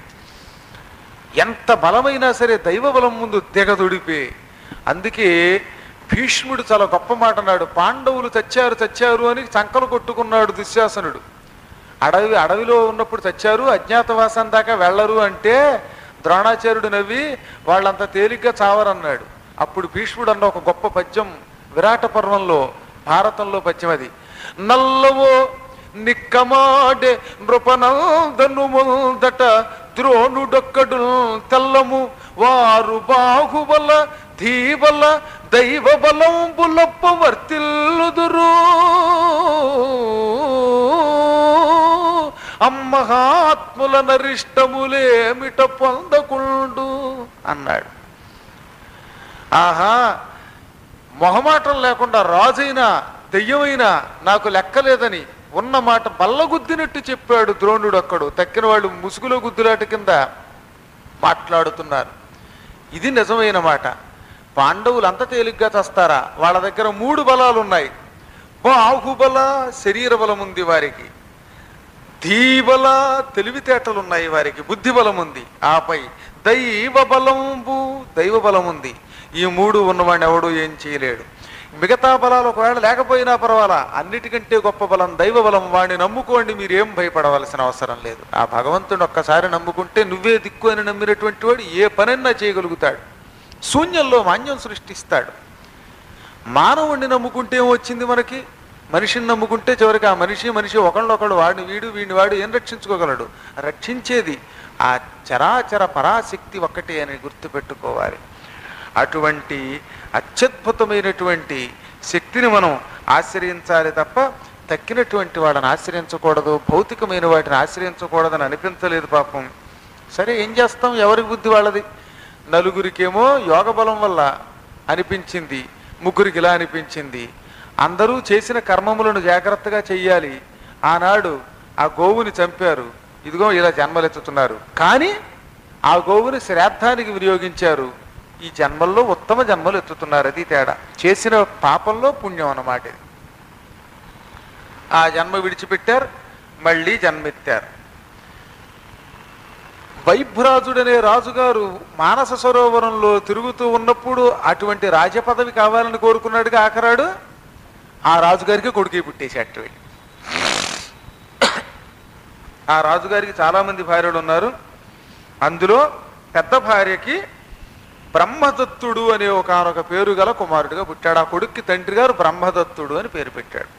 Speaker 1: ఎంత బలమైనా సరే దైవ బలం ముందు దిగదుడిపే. అందుకే భీష్ముడు చాలా గొప్ప మాట అన్నాడు. పాండవులు చచ్చారు చచ్చారు అని చంకలు కొట్టుకున్నాడు దుశ్శాసనుడు. అడవి అడవిలో ఉన్నప్పుడు చచ్చారు, అజ్ఞాతవాసం దాకా వెళ్ళరు అంటే ద్రోణాచార్యుడు నవ్వి వాళ్ళంత తేలిగ్గా చావరన్నాడు. అప్పుడు భీష్ముడు అన్న ఒక గొప్ప పద్యం విరాట పర్వంలో, భారతంలో పద్యం అది. నల్లవో నిక్కమాడే నృపనందను ముందట ద్రోణుడొక్కడు తెల్లము వారు బాహుబల ధీబల దైవ బలంబులొప్ప వర్తిల్లుదురు అమ్మహాత్ముల నరిష్టములేమిట పొందకుండు అన్నాడు. ఆహా, మొహమాటం లేకుండా రాజైనా దెయ్యమైనా నాకు లెక్కలేదని ఉన్న మాట బల్లగుద్దినట్టు చెప్పాడు ద్రోణుడు. అక్కడు తక్కిన వాళ్ళు ముసుగులో గుద్దులాట కింద మాట్లాడుతున్నారు. ఇది నిజమైన మాట. పాండవులు అంత తేలిగ్గా చస్తారా? వాళ్ళ దగ్గర మూడు బలాలు ఉన్నాయి. బాహుబల శరీర బలం ఉంది వారికి, ధీబల తెలివితేటలు ఉన్నాయి వారికి, బుద్ధి బలం ఉంది, ఆపై దైవ బలంబు దైవ బలం ఉంది. ఈ మూడు ఉన్నవాడిని ఎవడు ఏం చేయలేడు. మిగతా బలాలు ఒకవేళ లేకపోయినా పర్వాలా, అన్నిటికంటే గొప్ప బలం దైవ బలం. వాడిని నమ్ముకోండి, మీరేం భయపడవలసిన అవసరం లేదు. ఆ భగవంతుడు ఒక్కసారి నమ్ముకుంటే నువ్వే దిక్కు అని నమ్మినటువంటి వాడు ఏ పనైనా చేయగలుగుతాడు. శూన్యంలో మాన్యం సృష్టిస్తాడు. మానవుణ్ణి నమ్ముకుంటే ఏమొచ్చింది మనకి? మనిషిని నమ్ముకుంటే చివరికి ఆ మనిషి మనిషి ఒకళ్ళొకడు వాడిని వీడు వీడిని వాడు ఏం రక్షించుకోగలడు? రక్షించేది ఆ చరాచర పరాశక్తి ఒక్కటే అని గుర్తుపెట్టుకోవాలి. అటువంటి అత్యద్భుతమైనటువంటి శక్తిని మనం ఆశ్రయించాలి తప్ప తక్కినటువంటి వాళ్ళని ఆశ్రయించకూడదు, భౌతికమైన వాటిని ఆశ్రయించకూడదని అనిపించలేదు పాపం. సరే ఏం చేస్తాం, ఎవరి బుద్ధి వాళ్ళది. నలుగురికేమో యోగ బలం వల్ల అనిపించింది, ముగ్గురికి ఇలా అనిపించింది. అందరూ చేసిన కర్మములను జాగ్రత్తగా చెయ్యాలి. ఆనాడు ఆ గోవుని చంపారు, ఇదిగో ఇలా జన్మలెత్తుతున్నారు. కానీ ఆ గోవుని శ్రాద్ధానికి వినియోగించారు, ఈ జన్మల్లో ఉత్తమ జన్మలు ఎత్తుతున్నారు. అది తేడా. చేసిన పాపంలో పుణ్యం అన్నమాట ఇది. ఆ జన్మ విడిచిపెట్టారు, మళ్ళీ జన్మెత్తారు. వైభ్రాజుడనే రాజుగారు మానస సరోవరంలో తిరుగుతూ ఉన్నప్పుడు అటువంటి రాజపదవి కావాలని కోరుకున్నాడుగా ఆఖరాడు. ఆ రాజుగారికి కొడుకు పుట్టేసేట వెళ్ళి. ఆ రాజుగారికి చాలామంది భార్యలు ఉన్నారు. అందులో పెద్ద భార్యకి బ్రహ్మదత్తుడు అనే ఒకనొక పేరు గల కుమారుడిగా పుట్టాడు. ఆ కొడుక్కి తండ్రి గారు బ్రహ్మదత్తుడు అని పేరు పెట్టాడు.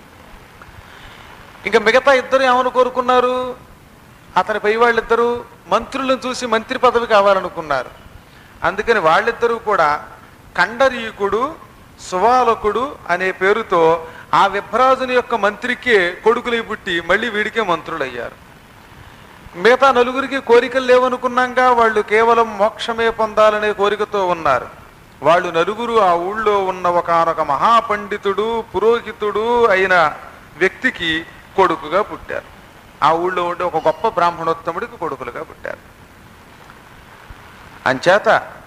Speaker 1: ఇంకా మిగతా ఇద్దరు ఏమని కోరుకున్నారు, అతని పై వాళ్ళిద్దరూ మంత్రులను చూసి మంత్రి పదవి కావాలనుకున్నారు. అందుకని వాళ్ళిద్దరూ కూడా కండరీకుడు సువాలకుడు అనే పేరుతో ఆ విభ్రాజుని యొక్క మంత్రికే కొడుకులై పుట్టి మళ్ళీ వీడికే మంత్రులయ్యారు. మిగతా నలుగురికి కోరికలు లేవనుకున్నాగా, వాళ్ళు కేవలం మోక్షమే పొందాలనే కోరికతో ఉన్నారు. వాళ్ళు నలుగురు ఆ ఊళ్ళో ఉన్న ఒకనొక మహాపండితుడు పురోహితుడు అయిన వ్యక్తికి కొడుకుగా పుట్టారు. ఆ ఊళ్ళో ఉండే ఒక గొప్ప బ్రాహ్మణోత్తముడికి కొడుకులుగా పుట్టారు. అంచేత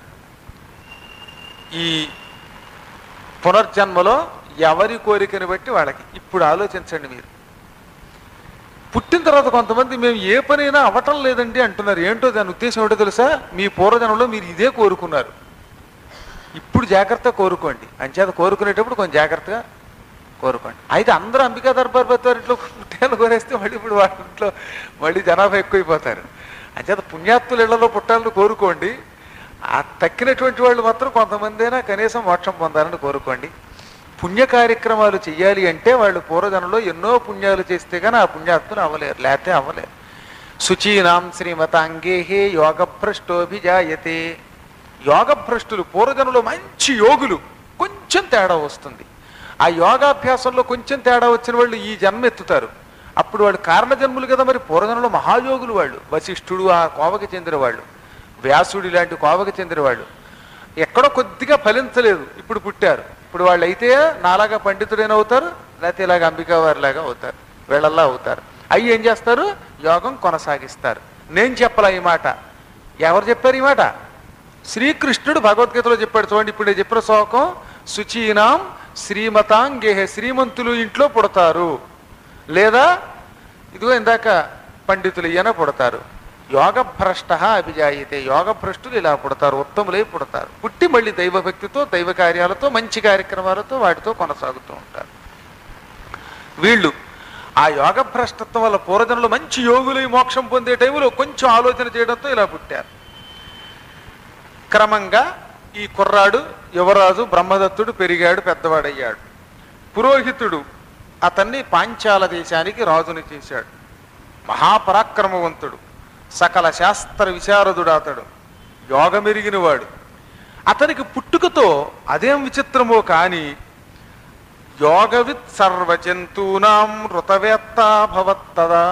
Speaker 1: ఈ పునర్జన్మలో ఎవరి కోరికని బట్టి వాళ్ళకి. ఇప్పుడు ఆలోచించండి, మీరు పుట్టిన తర్వాత కొంతమంది మేము ఏ పనైనా అవ్వటం లేదండి అంటున్నారు. ఏంటో దాని ఉద్దేశం ఏంటో తెలుసా? మీ పూర్వజన్మలో మీరు ఇదే కోరుకున్నారు, ఇప్పుడు జాగ్రత్తగా కోరుకోండి. అంచేత కోరుకునేటప్పుడు కొంచెం జాగ్రత్తగా కోరుకోండి. అయితే అందరూ అంబికా దర్బార్ బత్తారింట్లో పుట్టాలు కోరేస్తే మళ్ళీ ఇప్పుడు వాళ్ళ ఇంట్లో మళ్ళీ జనాభా ఎక్కువైపోతారు. అంచేత పుణ్యాత్తుల ఇళ్లలో పుట్టాలను కోరుకోండి. ఆ తక్కినటువంటి వాళ్ళు మాత్రం కొంతమంది అయినా కనీసం మోక్షం పొందాలని కోరుకోండి. పుణ్య కార్యక్రమాలు చెయ్యాలి అంటే వాళ్ళు పూర్వజనంలో ఎన్నో పుణ్యాలు చేస్తే కానీ ఆ పుణ్యాత్తులు అవ్వలేరు, లేకపోతే అవ్వలేరు. శుచీనాం శ్రీమతాంగేహే యోగభ్రష్టోభిజాయతే. యోగభ్రష్టులు పూర్వజనంలో మంచి యోగులు, కొంచెం తేడా వస్తుంది. ఆ యోగాభ్యాసంలో కొంచెం తేడా వచ్చిన వాళ్ళు ఈ జన్మ ఎత్తుతారు. అప్పుడు వాళ్ళు కారణ జన్ములు కదా. మరి పూర్వజనంలో మహాయోగులు వాళ్ళు, వశిష్ఠుడు ఆ కోవకి చెందిన వాళ్ళు, వ్యాసుడు ఇలాంటి కోవకి చెందిన వాళ్ళు ఎక్కడో కొద్దిగా ఫలించలేదు, ఇప్పుడు పుట్టారు. ఇప్పుడు వాళ్ళు అయితే నాలాగా పండితుడైనా అవుతారు, లేకపోతే ఇలాగ అంబికా వారిలాగా అవుతారు, వీళ్ళల్లా అవుతారు. అవి ఏం చేస్తారు, యోగం కొనసాగిస్తారు. నేను చెప్పలా ఈ మాట, ఎవరు చెప్పారు ఈ మాట? శ్రీకృష్ణుడు భగవద్గీతలో చెప్పాడు. చూడండి, ఇప్పుడు నేను చెప్పిన శ్లోకం, శుచీనాం శ్రీమతాంగేహే, శ్రీమంతులు ఇంట్లో పుడతారు, లేదా ఇదిగో ఇందాక పండితులు ఈయన పుడతారు. యోగభ్రష్ట అభిజాయితే, యోగభ్రష్టులు ఇలా పుడతారు, ఉత్తములై పుడతారు. పుట్టి మళ్ళీ దైవభక్తితో దైవ కార్యాలతో మంచి కార్యక్రమాలతో వాటితో కొనసాగుతూ ఉంటారు. వీళ్ళు ఆ యోగభ్రష్టత్వం వల్ల పూర్వజనంలో మంచి యోగులై మోక్షం పొందే టైంలో కొంచెం ఆలోచన చేయడంతో ఇలా పుట్టారు. క్రమంగా ఈ కుర్రాడు యువరాజు బ్రహ్మదత్తుడు పెరిగాడు, పెద్దవాడయ్యాడు. పురోహితుడు అతన్ని పాంచాల దేశానికి రాజుని చేశాడు. మహాపరాక్రమవంతుడు, సకల శాస్త్ర విశారదుడు అతడు, యోగమెరిగినవాడు. అతనికి పుట్టుకతో అదేం విచిత్రమో కానీ యోగవిత్ సర్వజంతూనాం ఋతవేత్తాభవత్తదా,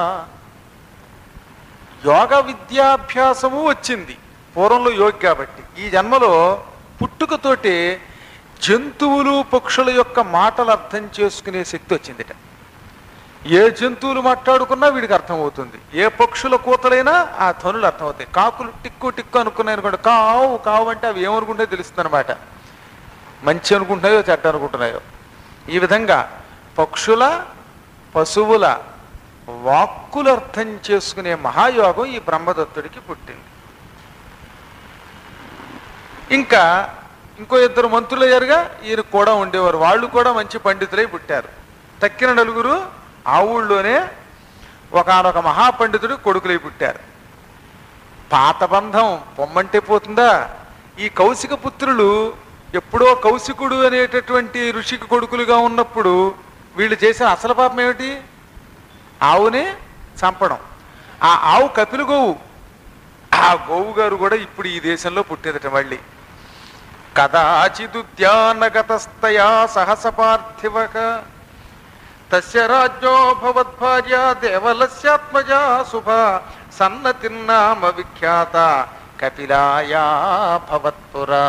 Speaker 1: యోగ విద్యాభ్యాసము వచ్చింది. పూర్వంలో యోగి కాబట్టి ఈ జన్మలో పుట్టుకతోటే జంతువులు పక్షుల యొక్క మాటలు అర్థం చేసుకునే శక్తి వచ్చిందిట. ఏ జంతువులు మాట్లాడుకున్నా వీడికి అర్థమవుతుంది, ఏ పక్షుల కూతలైనా ఆ ధ్వనులు అర్థమవుతాయి. కాకులు టిక్కు టిక్కు అనుకున్నాయి అనుకోండి, కావు కావు అంటే అవి ఏమనుకుంటాయో తెలుస్తుంది అనమాట, మంచి అనుకుంటున్నాయో చెడ్డ అనుకుంటున్నాయో. ఈ విధంగా పక్షుల పశువుల వాక్కులు అర్థం చేసుకునే మహాయోగం ఈ బ్రహ్మదత్తుడికి పుట్టింది. ఇంకా ఇంకో ఇద్దరు మంత్రులు అయ్యారుగా, ఈయన కూడా ఉండేవారు. వాళ్ళు కూడా మంచి పండితులై పుట్టారు. తక్కిన నలుగురు ఆ ఊళ్ళోనే ఒకనొక మహాపండితుడు కొడుకులై పుట్టారు. పాత బంధం పొమ్మంటే పోతుందా? ఈ కౌశిక పుత్రులు ఎప్పుడో కౌశికుడు అనేటటువంటి ఋషికి కొడుకులుగా ఉన్నప్పుడు వీళ్ళు చేసిన అసలు పాపం ఏమిటి? ఆవుని చంపడం. ఆ ఆవు కపిల గోవు. ఆ గోవు గారు కూడా ఇప్పుడు ఈ దేశంలో పుట్టేదట. మళ్ళీ కదాచిదుద్యానగతస్తయా సహస పార్థివక, తస్య రాజ్యో భవద్భార్య దేవలస్యాత్మజా శుభ సన్నతిర్నామ విఖ్యాత కపిలాయా భవత్పురా.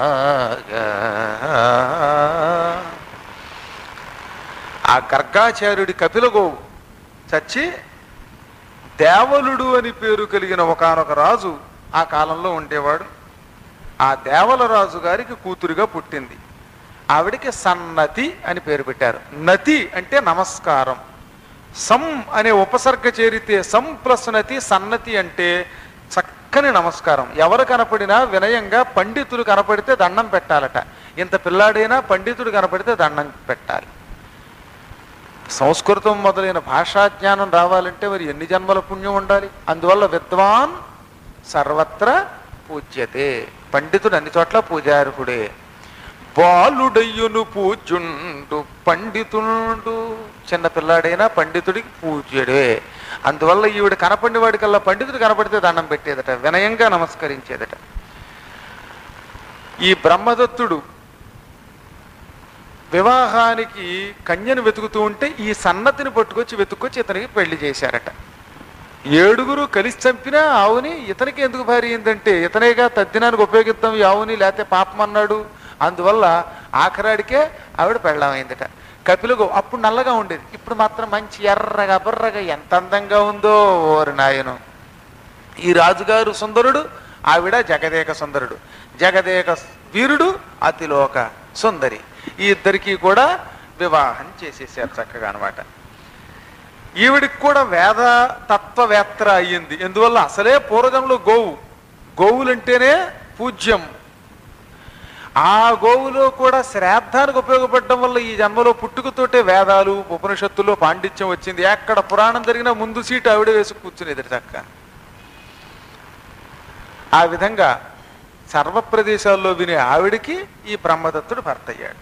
Speaker 1: ఆ గర్గాచార్యుడి కపిల గోవు చచ్చి దేవలుడు అని పేరు కలిగిన ఒకానొక రాజు ఆ కాలంలో ఉండేవాడు. ఆ దేవల రాజు గారికి కూతురుగా పుట్టింది. ఆవిడికి సన్నతి అని పేరు పెట్టారు. నతి అంటే నమస్కారం. సం అనే ఉపసర్గ చేరితే సం ప్లస్ నతి సన్నతి అంటే చక్కని నమస్కారం. ఎవరు కనపడినా వినయంగా, పండితులు కనపడితే దండం పెట్టాలట. ఇంత పిల్లాడైనా పండితుడు కనపడితే దండం పెట్టాలి. సంస్కృతం మొదలైన భాషా జ్ఞానం రావాలంటే మరి ఎన్ని జన్మల పుణ్యం ఉండాలి. అందువల్ల విద్వాన్ సర్వత్ర పూజ్యతే. పండితుడు అన్ని చోట్ల పూజార్హుడే. బాలుడయ్యును పూజ్యుండు పండితుండు. చిన్న పిల్లాడైనా పండితుడికి పూజ్యుడే. అందువల్ల ఈవిడ కనపడిన వాడికల్లా పండితుడు కనపడితే దండం పెట్టేదట, వినయంగా నమస్కరించేదట. ఈ బ్రహ్మదత్తుడు వివాహానికి కన్యను వెతుకుతూ ఉంటే ఈ సన్నతిని పట్టుకొచ్చి వెతుక్కొచ్చి ఇతనికి పెళ్లి చేశారట. ఏడుగురు కలిసి చంపినా ఆవుని ఇతనికి ఎందుకు భార్య ఏంటంటే ఇతనేగా తద్దినానికి ఉపయోగిద్దాం ఈ ఆవుని, లేకపోతే పాపం అన్నాడు. అందువల్ల ఆఖరాడికే ఆవిడ పెళ్ళమైందట. కపిలగో అప్పుడు నల్లగా ఉండేది, ఇప్పుడు మాత్రం మంచి ఎర్రగా బుర్రగా ఎంత అందంగా ఉందో ఓరి నాయను. ఈ రాజుగారు సుందరుడు, ఆవిడ జగదేక సుందరుడు. జగదేక వీరుడు, అతిలోక సుందరి. ఈ ఇద్దరికీ కూడా వివాహం చేసేసారు చక్కగా అనమాట. ఈవిడికి కూడా వేద తత్వవేత్త అయ్యింది. ఎందువల్ల అసలే పూర్వజంలో గోవు, గోవులంటేనే పూజ్యం. ఆ గోవులో కూడా శ్రాద్ధానికి ఉపయోగపడడం వల్ల ఈ జన్మలో పుట్టుకతోటే వేదాలు ఉపనిషత్తుల్లో పాండిత్యం వచ్చింది. ఎక్కడ పురాణం జరిగినా ముందు సీటు ఆవిడ వేసి కూర్చునేది చక్క. ఆ విధంగా సర్వ ప్రదేశాల్లో వినే ఆవిడికి ఈ బ్రహ్మదత్తుడు భర్త అయ్యాడు.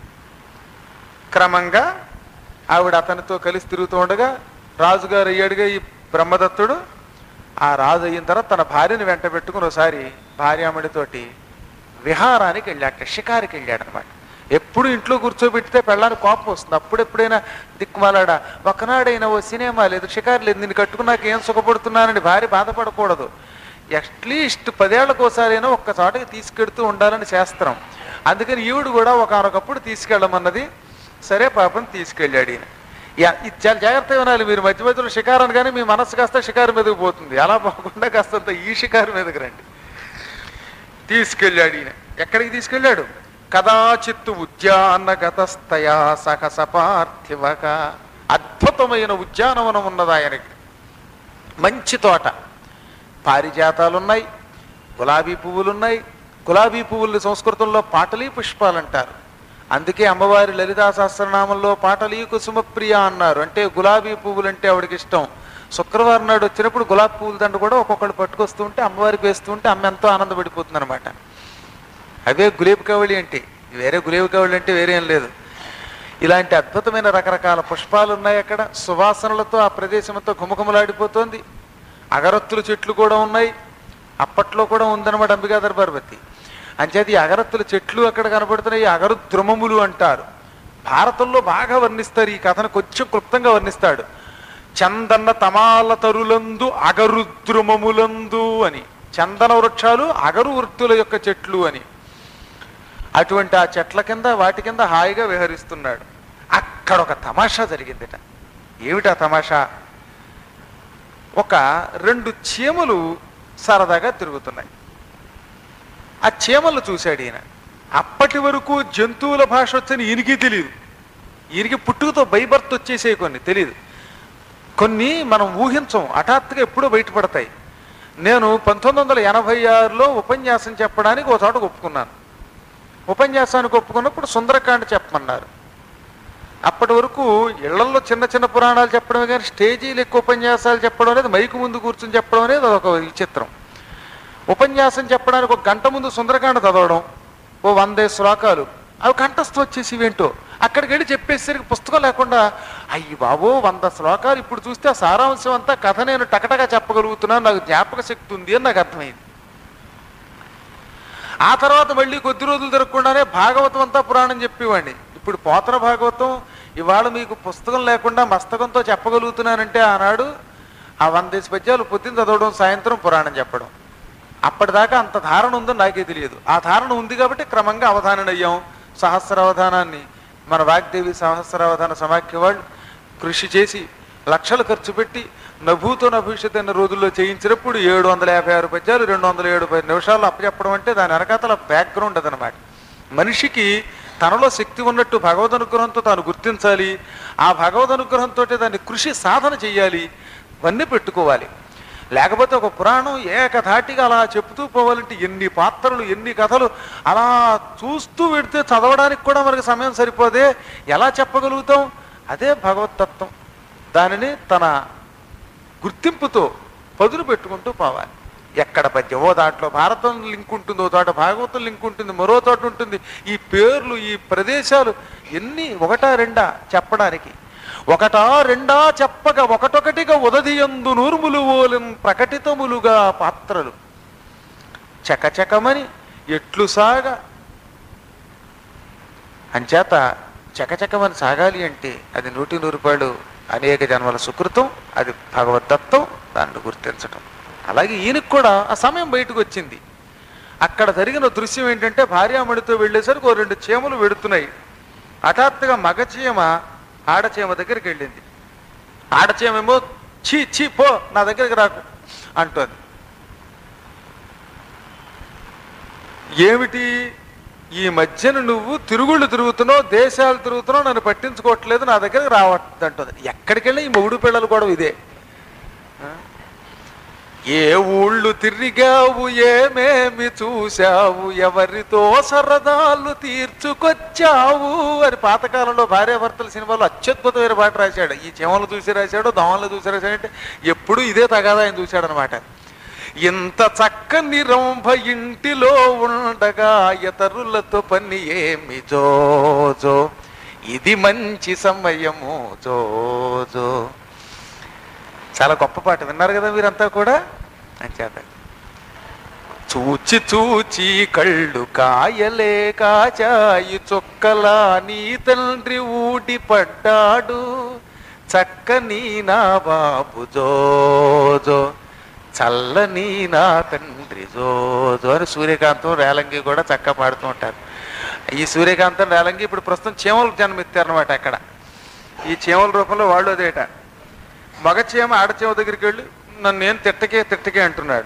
Speaker 1: క్రమంగా ఆవిడ అతనితో కలిసి తిరుగుతూ ఉండగా రాజుగారు అయ్యాడుగా ఈ బ్రహ్మదత్తుడు. ఆ రాజు అయిన తర్వాత తన భార్యని వెంట పెట్టుకుని ఒకసారి భార్యామణితోటి విహారానికి వెళ్ళాక, షికారికి వెళ్ళాడు అనమాట. ఎప్పుడు ఇంట్లో కూర్చోబెట్టితే పెళ్ళానికి కోపం వస్తుంది. అప్పుడెప్పుడైనా దిక్కుమాలాడా ఒకనాడైనా ఓ సినిమా లేదు, షికారు లేదు, నేను కట్టుకున్నాక ఏం సుఖపడుతున్నానని భార్య బాధపడకూడదు. అట్లీస్ట్ పదేళ్లకు ఒకసారైనా ఒక్క చోటకి తీసుకెడుతూ ఉండాలని శాస్త్రం. అందుకని ఈవిడు కూడా ఒకనొకప్పుడు తీసుకెళ్ళమన్నది. సరే పాపం తీసుకెళ్ళాడు ఈయన. ఇది చాలా జాగ్రత్తగా వినాలి మీరు. మధ్య మధ్యలో షికారు కానీ మీ మనస్సు కాస్త షికారు మీదకి పోతుంది. అలా పోకుండా కాస్తంత ఈ షికారు మీదకి రండి. తీసుకెళ్ళాడు ఈయన. ఎక్కడికి తీసుకెళ్ళాడు? కదాచిత్తు ఉద్యానగతస్తయా సహస పార్థివక. అద్భుతమైన ఉద్యానవనం ఉన్నది ఆయనకి. మంచి తోట, పారిజాతాలున్నాయి, గులాబీ పువ్వులున్నాయి. గులాబీ పువ్వులు సంస్కృతంలో పాటలీ పుష్పాలు అంటారు. అందుకే అమ్మవారి లలితా సహస్రనామంలో పాటలీ కుసుమప్రియ అన్నారు. అంటే గులాబీ పువ్వులు అంటే ఆవిడకి ఇష్టం. శుక్రవారం నాడు వచ్చినప్పుడు గులాబీ పువ్వుల దండ కూడా ఒక్కొక్కళ్ళు పట్టుకొస్తూ ఉంటే అమ్మవారికి వేస్తూ ఉంటే అమ్మ ఎంతో ఆనందపడిపోతుంది అనమాట. అవే గులేబీ కవళి అంటే, వేరే గులేబీ కవళి అంటే వేరే ఏం లేదు. ఇలాంటి అద్భుతమైన రకరకాల పుష్పాలు ఉన్నాయి అక్కడ. సువాసనలతో ఆ ప్రదేశంతో ఘుమఘుమలాడిపోతుంది. అగరత్తుల చెట్లు కూడా ఉన్నాయి. అప్పట్లో కూడా ఉందన్నమాట అంబికా దర్బార్వతి. అంచేది అగరత్తుల చెట్లు అక్కడ కనపడుతున్నాయి. అగరుద్రుమములు అంటారు. భారతంలో బాగా వర్ణిస్తారు ఈ కథను. కొంచెం క్లుప్తంగా వర్ణిస్తాడు. చందన తమాల తరులందు అగరుద్రుమములందు అని. చందన వృక్షాలు అగరు వృత్తుల యొక్క చెట్లు అని. అటువంటి ఆ చెట్ల కింద వాటి కింద హాయిగా విహరిస్తున్నాడు. అక్కడ ఒక తమాషా జరిగిందిట. ఏమిటా తమాషా? ఒక రెండు చీమలు సరదాగా తిరుగుతున్నాయి. ఆ చీమలు చూశాడు ఈయన. అప్పటి వరకు జంతువుల భాష వచ్చని ఈయనకి తెలియదు. ఈయనకి పుట్టుకతో బైబర్త్ వచ్చేసే కొన్ని తెలియదు. కొన్ని మనం ఊహించం, హఠాత్తుగా ఎప్పుడో బయటపడతాయి. నేను పంతొమ్మిది వందల ఎనభై ఆరులో ఉపన్యాసం చెప్పడానికి ఒక చోట ఒప్పుకున్నాను. ఉపన్యాసానికి ఒప్పుకున్నప్పుడు సుందరకాండ చెప్పమన్నారు. అప్పటి వరకు ఇళ్లలో చిన్న చిన్న పురాణాలు చెప్పడమే కానీ స్టేజీలు ఎక్కువ ఉపన్యాసాలు చెప్పడం అనేది, మైకు ముందు కూర్చొని చెప్పడం అనేది అదొక విచిత్రం. ఉపన్యాసం చెప్పడానికి ఒక గంట ముందు సుందరకాండ చదవడం, ఓ వందే శ్లోకాలు, అవి కంఠస్థం వచ్చేసి ఇవేంటో. అక్కడికి వెళ్ళి చెప్పేసరికి పుస్తకం లేకుండా అయ్యి బాబో వంద శ్లోకాలు ఇప్పుడు చూస్తే ఆ సారాంశం అంతా కథ నేను టకటగా చెప్పగలుగుతున్నాను, నాకు జ్ఞాపక శక్తి ఉంది అని నాకు అర్థమైంది. ఆ తర్వాత మళ్ళీ కొద్ది రోజులు తిరగకుండానే భాగవతం అంతా పురాణం చెప్పేవాడిని. ఇప్పుడు పోతన భాగవతం ఇవాళ మీకు పుస్తకం లేకుండా మస్తకంతో చెప్పగలుగుతున్నానంటే ఆనాడు ఆ వందేసి పద్యాలు పొద్దున్న చదవడం, సాయంత్రం పురాణం చెప్పడం. అప్పటిదాకా అంత ధారణ ఉందో నాకే తెలియదు. ఆ ధారణ ఉంది కాబట్టి క్రమంగా అవధానయ్యాం. సహస్రావధానాన్ని మన వాగ్దేవి సహస్రావధాన సమాఖ్య వాళ్ళు కృషి చేసి లక్షలు ఖర్చు పెట్టి నభూతో నభవిష్యత్ అన్న రోజుల్లో చేయించినప్పుడు ఏడు వందల యాభై ఆరు పద్యాలు రెండు వందల ఏడు పది నిమిషాలు అప్పచెప్పడం అంటే దాని వెనకాతల బ్యాక్గ్రౌండ్ అదనమాట. మనిషికి తనలో శక్తి ఉన్నట్టు భగవద్ అనుగ్రహంతో తాను గుర్తించాలి. ఆ భగవద్ అనుగ్రహంతో దాన్ని కృషి సాధన చెయ్యాలి, ఇవన్నీ పెట్టుకోవాలి. లేకపోతే ఒక పురాణం ఏకధాటిగా అలా చెప్తూ పోవాలంటే ఎన్ని పాత్రలు, ఎన్ని కథలు అలా చూస్తూ పెడితే చదవడానికి కూడా మనకి సమయం సరిపోదే. ఎలా చెప్పగలుగుతాం? అదే భగవతత్వం. దానిని తన గుర్తింపుతో పదును పెట్టుకుంటూ పోవాలి. ఎక్కడ పద్యం ఓ దాంట్లో భారతం లింక్ ఉంటుంది, ఓ చోట భాగవతం లింక్ ఉంటుంది, మరో చోట ఉంటుంది. ఈ పేర్లు, ఈ ప్రదేశాలు ఎన్ని ఒకటా రెండా చెప్పడానికి? ఒకటా రెండా చెప్పగా ఒకటొకటిగా ఉదదియందు నూర్ములు ఓలం ప్రకటితములుగా పాత్రలు చకచకమని ఎట్లు సాగా. అంచేత చకచకమని సాగాలి అంటే అది నూటి నూరు రూపాయలు అనేక జన్మల సుకృతం, అది భగవద్దత్తం, దాన్ని గుర్తించటం. అలాగే ఈయనకు కూడా ఆ సమయం బయటకు వచ్చింది. అక్కడ జరిగిన దృశ్యం ఏంటంటే భార్యామణితో వెళ్ళేసరికి ఓ రెండు చీమలు వెడుతున్నాయి. హఠాత్తుగా మగచీమ ఆడచీమ దగ్గరికి వెళ్ళింది. ఆడచీమేమో చీ చీ పో, నా దగ్గరికి రాకు అంటోంది. ఏమిటి ఈ మధ్యన నువ్వు తిరుగుళ్ళు తిరుగుతున్నావు, దేశాలు తిరుగుతున్నావు, నన్ను పట్టించుకోవట్లేదు, నా దగ్గరికి రావట్లేదు అంటుంది. ఎక్కడికి వెళ్ళి ఈ మొగుడు పిల్లలు కూడా ఇదే. ఏ ఊళ్ళు తిరిగావు, ఏమేమి చూశావు, ఎవరితో సరదాలు తీర్చుకొచ్చావు అని పాతకాలంలో భార్యాభర్తల సినిమాలో అత్యద్భుతమైన పాట రాశాడు. ఈ చెమలు చూసి రాశాడు, దోమలు చూసి రాశాడంటే ఎప్పుడు ఇదే తగాదా ఆయన చూశాడు అనమాట. ఇంత చక్కని రంభ ఇంటిలో ఉండగా ఇతరులతో పని ఏమి జోజో, ఇది మంచి సమయము జోజో. చాలా గొప్ప పాట, విన్నారు కదా మీరంతా కూడా. అంచేత చూచి చూచి కళ్ళు కాయలే కాచాయి చొక్కలా నీ తండ్రి ఊడి పడ్డాడు, చక్కని నా బాబు జోజో, చల్లని నా తండ్రి జోజో అని సూర్యకాంతం రేలంగి కూడా చక్క పాడుతూ ఉంటారు. ఈ సూర్యకాంతం రేలంగి ఇప్పుడు ప్రస్తుతం చీమలు జన్మెత్తారనమాట. అక్కడ ఈ చీమల రూపంలో వాళ్ళు అదేట. మగచీమ ఆడచీమ దగ్గరికి వెళ్ళి నన్ను నేను తిట్టకే తిట్టకే అంటున్నాడు.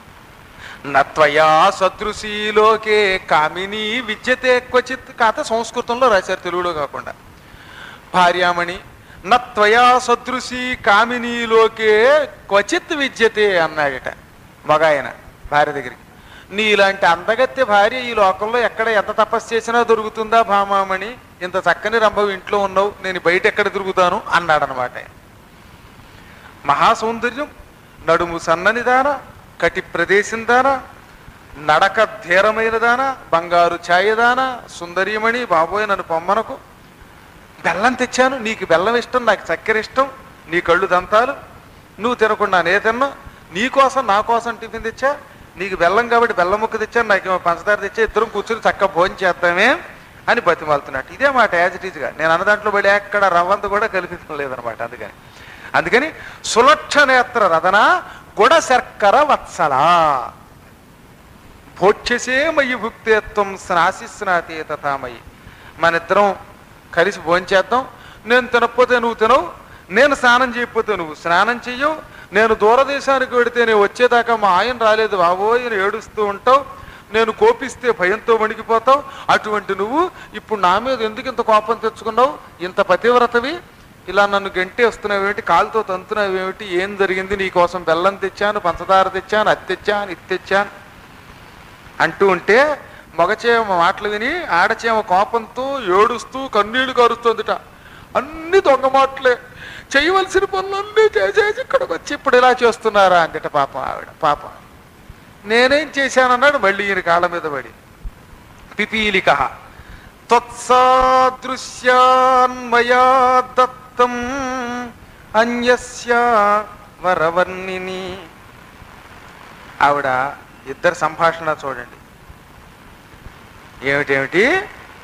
Speaker 1: నత్వయా సదృశీలోకే కామిని విద్యతే క్వచిత్. కాత సంస్కృతంలో రాశారు, తెలుగులో కాకుండా. భార్యామణి నత్వయా సదృశీ కామినీలోకే క్వచిత్ విద్యతే అన్నాడట మగాయన భార్య దగ్గరికి. నీ ఇలాంటి అందగత్తె భార్య ఈ లోకంలో ఎక్కడ ఎంత తపస్సు చేసినా దొరుకుతుందా భామామణి? ఇంత చక్కని రంభం ఇంట్లో ఉన్నావు, నేను బయట ఎక్కడ తిరుగుతాను అన్నాడనమాట. మహాసౌందర్యం, నడుము సన్నని దాన, కటి ప్రదేశం దాన, నడక ధీరమైన దాన, బంగారు ఛాయదాన, సుందరీమణి, బాబోయ్ నన్ను పొమ్మనకు, బెల్లం తెచ్చాను, నీకు బెల్లం ఇష్టం, నాకు చక్కెర ఇష్టం, నీ కళ్ళు దంతాలు, నువ్వు తినకుండా నే తిన్నా, నీకోసం నా కోసం టిఫిన్ తెచ్చా, నీకు బెల్లం కాబట్టి బెల్లం ముక్క తెచ్చాను, నాకేమో పంచదార తెచ్చా, ఇద్దరం కూర్చుని చక్కగా భోజనం చేద్దామే అని బతిమాలుతున్నట్టు. ఇదే మాట యాజ్ ఇట్ ఈజ్గా. నేను అన్న దాంట్లో పడి ఎక్కడ రవ్వంత కూడా కల్పించడం లేదనమాట. అందుకని అందుకని సులక్ష నేత్ర రథన గుడ శర్కర వత్సలా భోక్షసే మయి భుక్తేత్వం స్నాసి స్నాతే తథామయి. మన ఇద్దరం కలిసి భోంచేద్దాం. నేను తినకపోతే నువ్వు తినవు, నేను స్నానం చేయకపోతే నువ్వు స్నానం చెయ్యవు, నేను దూరదేశానికి వెడితే నేను వచ్చేదాకా మా ఆయన రాలేదు బాబోయ్ అని ఏడుస్తూ ఉంటావు, నేను కోపిస్తే భయంతో వణికిపోతావు. అటువంటి నువ్వు ఇప్పుడు నా మీద ఎందుకు ఇంత కోపం తెచ్చుకున్నావు? ఇంత పతివ్రతవి, ఇలా నన్ను గంటే వస్తున్నావేమిటి, కాలుతో తంతున్నావేమిటి, ఏం జరిగింది? నీకోసం బెల్లం తెచ్చాను, పంచదార తెచ్చాను, అది తెచ్చాను, ఇది తెచ్చాను అంటూ ఉంటే మగచేమ మాటలు విని ఆడచేమ కోపంతో ఏడుస్తూ కన్నీళ్లు కారుస్తుందిట. అన్ని దొంగ మాటలే, చేయవలసిన పనులన్నీ చేసేసి ఇక్కడికి వచ్చి ఇప్పుడు ఇలా చేస్తున్నారా అందిట పాపం ఆవిడ. పాపం నేనేం చేశానన్నాడు మళ్ళీ ఈయన కాళ్ళ మీద పడి. పిపీలిక త్వత్సాదృశ్యాన్మయా దత్తం అన్యస్య వరవర్ణిని. ఆవిడ ఇద్దరు సంభాషణ చూడండి. ఏమిటేమిటి,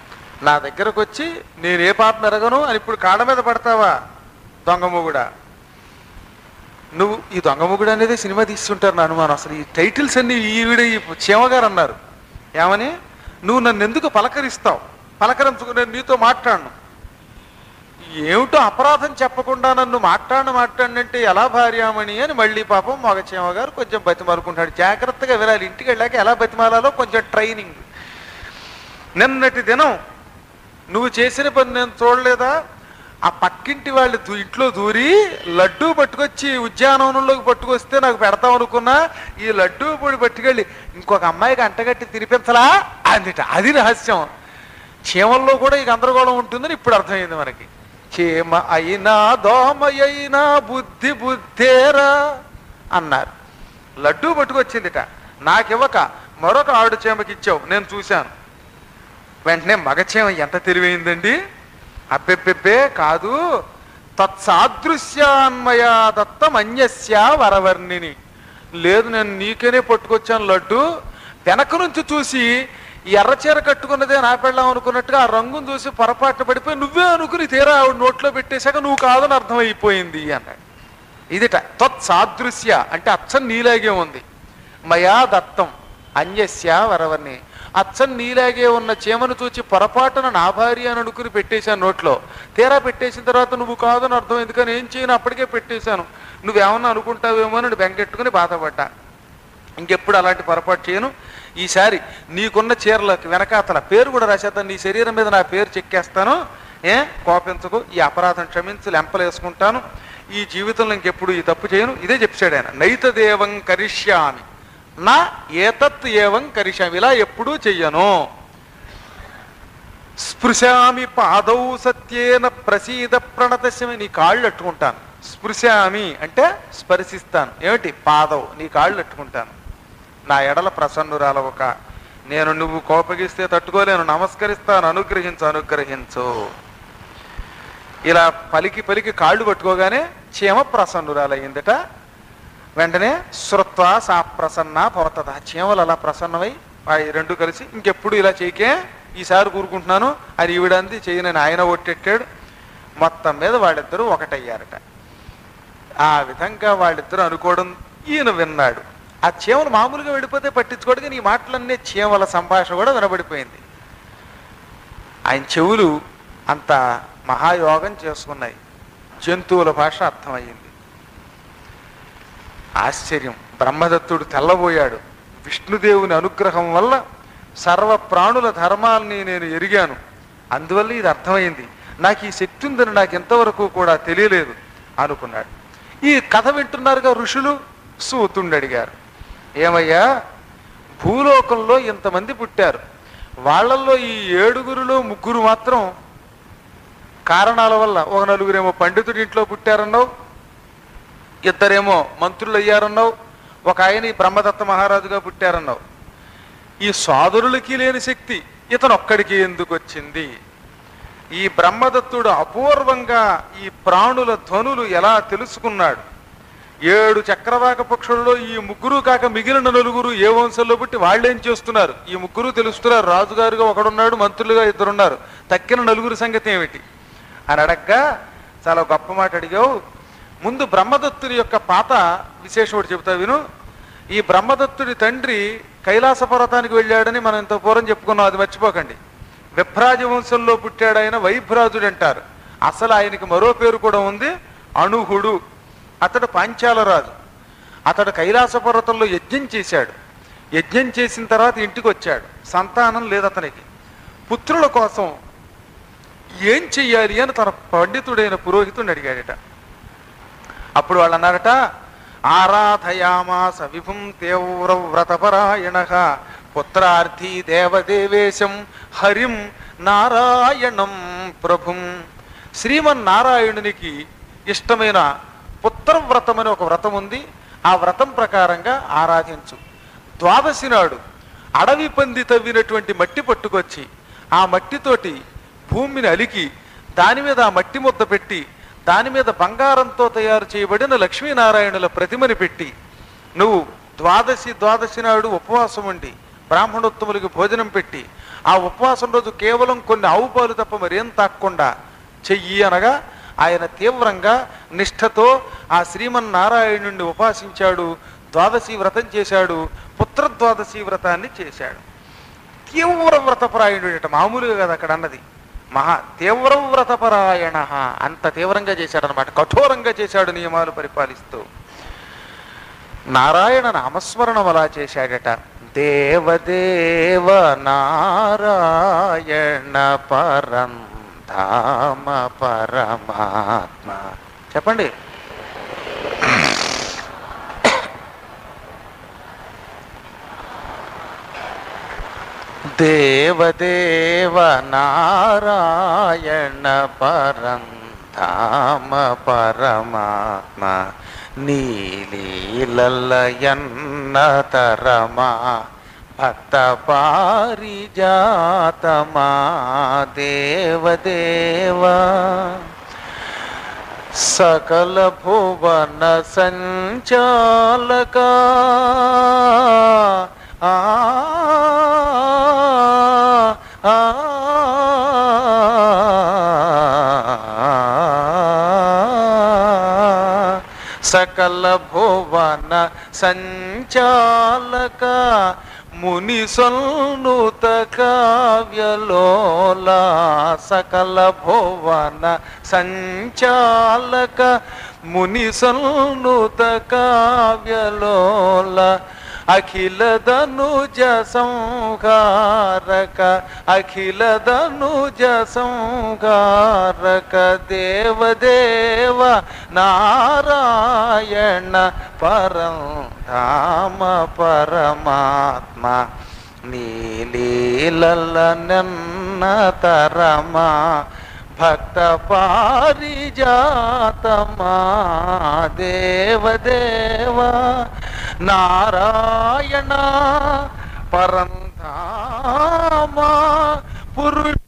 Speaker 1: నా దగ్గరకు వచ్చి నేను ఏ పాపం ఎరగను అని ఇప్పుడు కాళ్ళ మీద పడతావా దొంగమొగుడా? నువ్వు ఈ దొంగమొగుడు అనేది సినిమా తీస్తుంటారు నా అనుమానం. అసలు ఈ టైటిల్స్ అన్ని ఈవిడ ఈ చీమగారు అన్నారు ఏమని, నువ్వు నన్ను ఎందుకు పలకరిస్తావు, పలకరించుకు నేను నీతో మాట్లాడను, ఏమిటో అపరాధం చెప్పకుండా నన్ను మాట్లాడను మాట్లాడినంటే ఎలా భార్యామణి అని మళ్ళీ పాపం మగ చీమగారు కొంచెం బతిమాలుకుంటాడు. జాగ్రత్తగా వినాలి, ఇంటికి వెళ్ళాక ఎలా బతిమాలాలో కొంచెం ట్రైనింగ్. నిన్నటి దినం నువ్వు చేసిన పని నేను చూడలేదా, ఆ పక్కింటి వాళ్ళు ఇంట్లో దూరి లడ్డూ పట్టుకొచ్చి ఉద్యానవనంలోకి పట్టుకొస్తే నాకు పెడతాం అనుకున్నా, ఈ లడ్డూ పొడి పట్టుకెళ్ళి ఇంకొక అమ్మాయికి అంటగట్టి తినిపించలా అందిట. అది రహస్యం. చీమల్లో కూడా ఈ గందరగోళం ఉంటుందని ఇప్పుడు అర్థమైంది మనకి. చీమ అయినా దోమ అయినా బుద్ధి బుద్ధేరా అన్నారు. లడ్డూ పట్టుకొచ్చిందిట, నాకివ్వక మరొక ఆడు చీమకి ఇచ్చావు, నేను చూశాను. వెంటనే మగచీమ ఎంత తెలివైందండి, అబ్బెబ్బెబ్బే కాదు, తత్సాదృశ్యాన్మయా దత్తం అన్యస్య వరవర్ణిని, లేదు నేను నీకేనే పట్టుకొచ్చాను లడ్డు, వెనక నుంచి చూసి ఎర్రచీర కట్టుకున్నదే నా పెళ్ళాం అనుకున్నట్టుగా ఆ రంగును చూసి పొరపాటు పడిపోయి నువ్వే అనుకుని తీరా ఆవిడ నోట్లో పెట్టేశాక నువ్వు కాదని అర్థమైపోయింది అన్నాడు. ఇదిట తత్సాదృశ్య అంటే అచ్చం నీలాగే ఉంది, మయా దత్తం అన్యస్య వరవర్ణి, అచ్చం నీలాగే ఉన్న చీమను చూచి పొరపాటున నా భార్య అని అనుకుని పెట్టేశాను నోట్లో, తీరా పెట్టేసిన తర్వాత నువ్వు కాదని అర్థం, ఎందుకని ఏం చేయను అప్పటికే పెట్టేశాను, నువ్వేమన్నా అనుకుంటావేమో అని బెంగెట్టుకుని బాధపడ్డా. ఇంకెప్పుడు అలాంటి పొరపాటు చేయను, ఈసారి నీకున్న చీరలకు వెనకాతల పేరు కూడా రాసేద్దాను, నీ శరీరం మీద నా పేరు చెక్కేస్తాను, ఏ కోపించకు, ఈ అపరాధం క్షమించి లెంపలు వేసుకుంటాను, ఈ జీవితంలో ఇంకెప్పుడు ఈ తప్పు చేయను. ఇదే చెప్పాడు ఆయన, నైతదేవం కరిష్యామి నా ఏతత్ ఏవం కరిష్యామి, ఇలా ఎప్పుడూ చెయ్యను. స్పృశామి పాదౌ సత్యేన ప్రసీద ప్రణతస్యమి, నీ కాళ్ళు అట్టుకుంటాను. స్పృశామి అంటే స్పర్శిస్తాను, ఏమిటి పాదవు, నీ కాళ్ళు అట్టుకుంటాను. నా ఎడల ప్రసన్నురాలవక, నేను నువ్వు కోపగిస్తే తట్టుకోలేను, నమస్కరిస్తాను, అనుగ్రహించు అనుగ్రహించు. ఇలా పలికి పలికి కాళ్ళు పట్టుకోగానే చీమ ప్రసన్నురాలయ్యిందట. వెంటనే శృత్వా సా ప్రసన్న భవతద, చీమలు అలా ప్రసన్నమై రెండు కలిసి ఇంకెప్పుడు ఇలా చేయకే, ఈసారి కూరుకుంటున్నాను అని ఈవిడంది చేయనని ఆయన ఒట్టెట్టాడు. మొత్తం మీద వాళ్ళిద్దరూ ఒకటయ్యారట. ఆ విధంగా వాళ్ళిద్దరూ అనుకోవడం ఈయన విన్నాడు. ఆ చీమలు మామూలుగా వెళ్ళిపోతే పట్టించుకోవడం, ఈ మాటలన్నీ చీమల సంభాషణ కూడా వినబడిపోయింది. ఆయన చెవులు అంత మహాయోగం చేసుకున్నాయి, జంతువుల భాష అర్థమయ్యింది. ఆశ్చర్యం, బ్రహ్మదత్తుడు తెల్లబోయాడు. విష్ణుదేవుని అనుగ్రహం వల్ల సర్వ ప్రాణుల ధర్మాల్ని నేను ఎరిగాను, అందువల్ల ఇది అర్థమైంది, నాకు ఈ శక్తి ఉందని నాకు ఎంతవరకు కూడా తెలియలేదు అనుకున్నాడు. ఈ కథ వింటున్నారుగా ఋషులు. సూతుణ్ణి అడిగారు, ఏమయ్యా భూలోకంలో ఇంతమంది పుట్టారు, వాళ్ళల్లో ఈ ఏడుగురులో ముగ్గురు మాత్రం కారణాల వల్ల, ఒక నలుగురేమో పండితుడి ఇంట్లో పుట్టారన్నావు, ఇద్దరేమో మంత్రులు అయ్యారన్నావు, ఒక ఆయన ఈ బ్రహ్మదత్త మహారాజుగా పుట్టారన్నావు, ఈ సోదరులకి లేని శక్తి ఇతను ఒక్కడికి ఎందుకు వచ్చింది? ఈ బ్రహ్మదత్తుడు అపూర్వంగా ఈ ప్రాణుల ధ్వనులు ఎలా తెలుసుకున్నాడు? ఏడు చక్రవాక పక్షుల్లో ఈ ముగ్గురు కాక మిగిలిన నలుగురు ఏ వంశంలో పుట్టి వాళ్ళేం చేస్తున్నారు? ఈ ముగ్గురు తెలుస్తున్నారు, రాజుగారుగా ఒకడున్నాడు, మంత్రులుగా ఇద్దరున్నారు, తక్కిన నలుగురు సంగతి ఏమిటి అని అడగ్గా చాలా గొప్ప మాట అడిగావు. ముందు బ్రహ్మదత్తుని యొక్క పాత విశేషం ఒకటి చెబుతా విను. ఈ బ్రహ్మదత్తుడి తండ్రి కైలాస పర్వతానికి వెళ్ళాడని మనం ఇంత పూర్వం చెప్పుకున్నాం, అది మర్చిపోకండి. విభ్రాజ వంశంలో పుట్టాడు ఆయన, వైభ్రాజుడు అంటారు. అసలు ఆయనకి మరో పేరు కూడా ఉంది, అణుహుడు. అతడు పాంచాల రాజు. అతడు కైలాస పర్వతంలో యజ్ఞం చేశాడు. యజ్ఞం చేసిన తర్వాత ఇంటికి వచ్చాడు, సంతానం లేదు అతనికి. పుత్రుల కోసం ఏం చెయ్యాలి అని తన పండితుడైన పురోహితుడిని అడిగాడట. అప్పుడు వాళ్ళు అన్నారట, ఆరాధయామాస విభుం తీవ్ర వ్రతపరాయణ పుత్రార్థి దేవదేవేశం హరిం నారాయణం ప్రభుం. శ్రీమన్నారాయణునికి ఇష్టమైన పుత్రవ్రతం అని ఒక వ్రతం ఉంది, ఆ వ్రతం ప్రకారంగా ఆరాధించు. ద్వాదశి నాడు అడవి పంది తవ్వినటువంటి మట్టి పట్టుకొచ్చి ఆ మట్టితోటి భూమిని అలికి దాని మీద ఆ మట్టి ముద్ద పెట్టి దాని మీద బంగారంతో తయారు చేయబడిన లక్ష్మీనారాయణుల ప్రతిమని పెట్టి నువ్వు ద్వాదశి ద్వాదశి నాడు ఉపవాసం ఉండి బ్రాహ్మణోత్తములకి భోజనం పెట్టి ఆ ఉపవాసం రోజు కేవలం కొన్ని ఆవు పాలు తప్ప మరేం తాక్కుండా చెయ్యి అనగా ఆయన తీవ్రంగా నిష్ఠతో ఆ శ్రీమన్నారాయణుణ్ణి ఉపాసించాడు. ద్వాదశి వ్రతం చేశాడు. పుత్రద్వాదశి వ్రతాన్ని చేశాడు. తీవ్ర వ్రతపరాయణుడట, మామూలుగా కదా అక్కడ అన్నది. మహా తీవ్రవ్రతపరాయణ, అంత తీవ్రంగా చేశాడనమాట, కఠోరంగా చేశాడు నియమాలు పరిపాలిస్తూ. నారాయణ నామస్మరణం అలా చేశాడట. దేవదేవ నారాయణ పరం ధామ పరమాత్మ. చెప్పండి. దేవదేవ నారాయణ పరం ధామ పరమాత్మ నీలీలయన్నతరమా భక్త పారిజాతమా దేవదేవా సకల భువన సంచాలకా ఆ ఆ సకల భువన సంచాలక ముని సన్నుత కావ్యలోలా సకల భువన సంచాలక ముని సన్నుత కావ్యలోల అఖిల ధనుజ సంహారక అఖిల ధనుజ సంహారక దేవదేవ నారాయణ పరం ధామ పరమాత్మ నీలీలన్నతరమా భక్త పారిజాతమా దేవదేవ నారాయణ పరం ధామ పురుష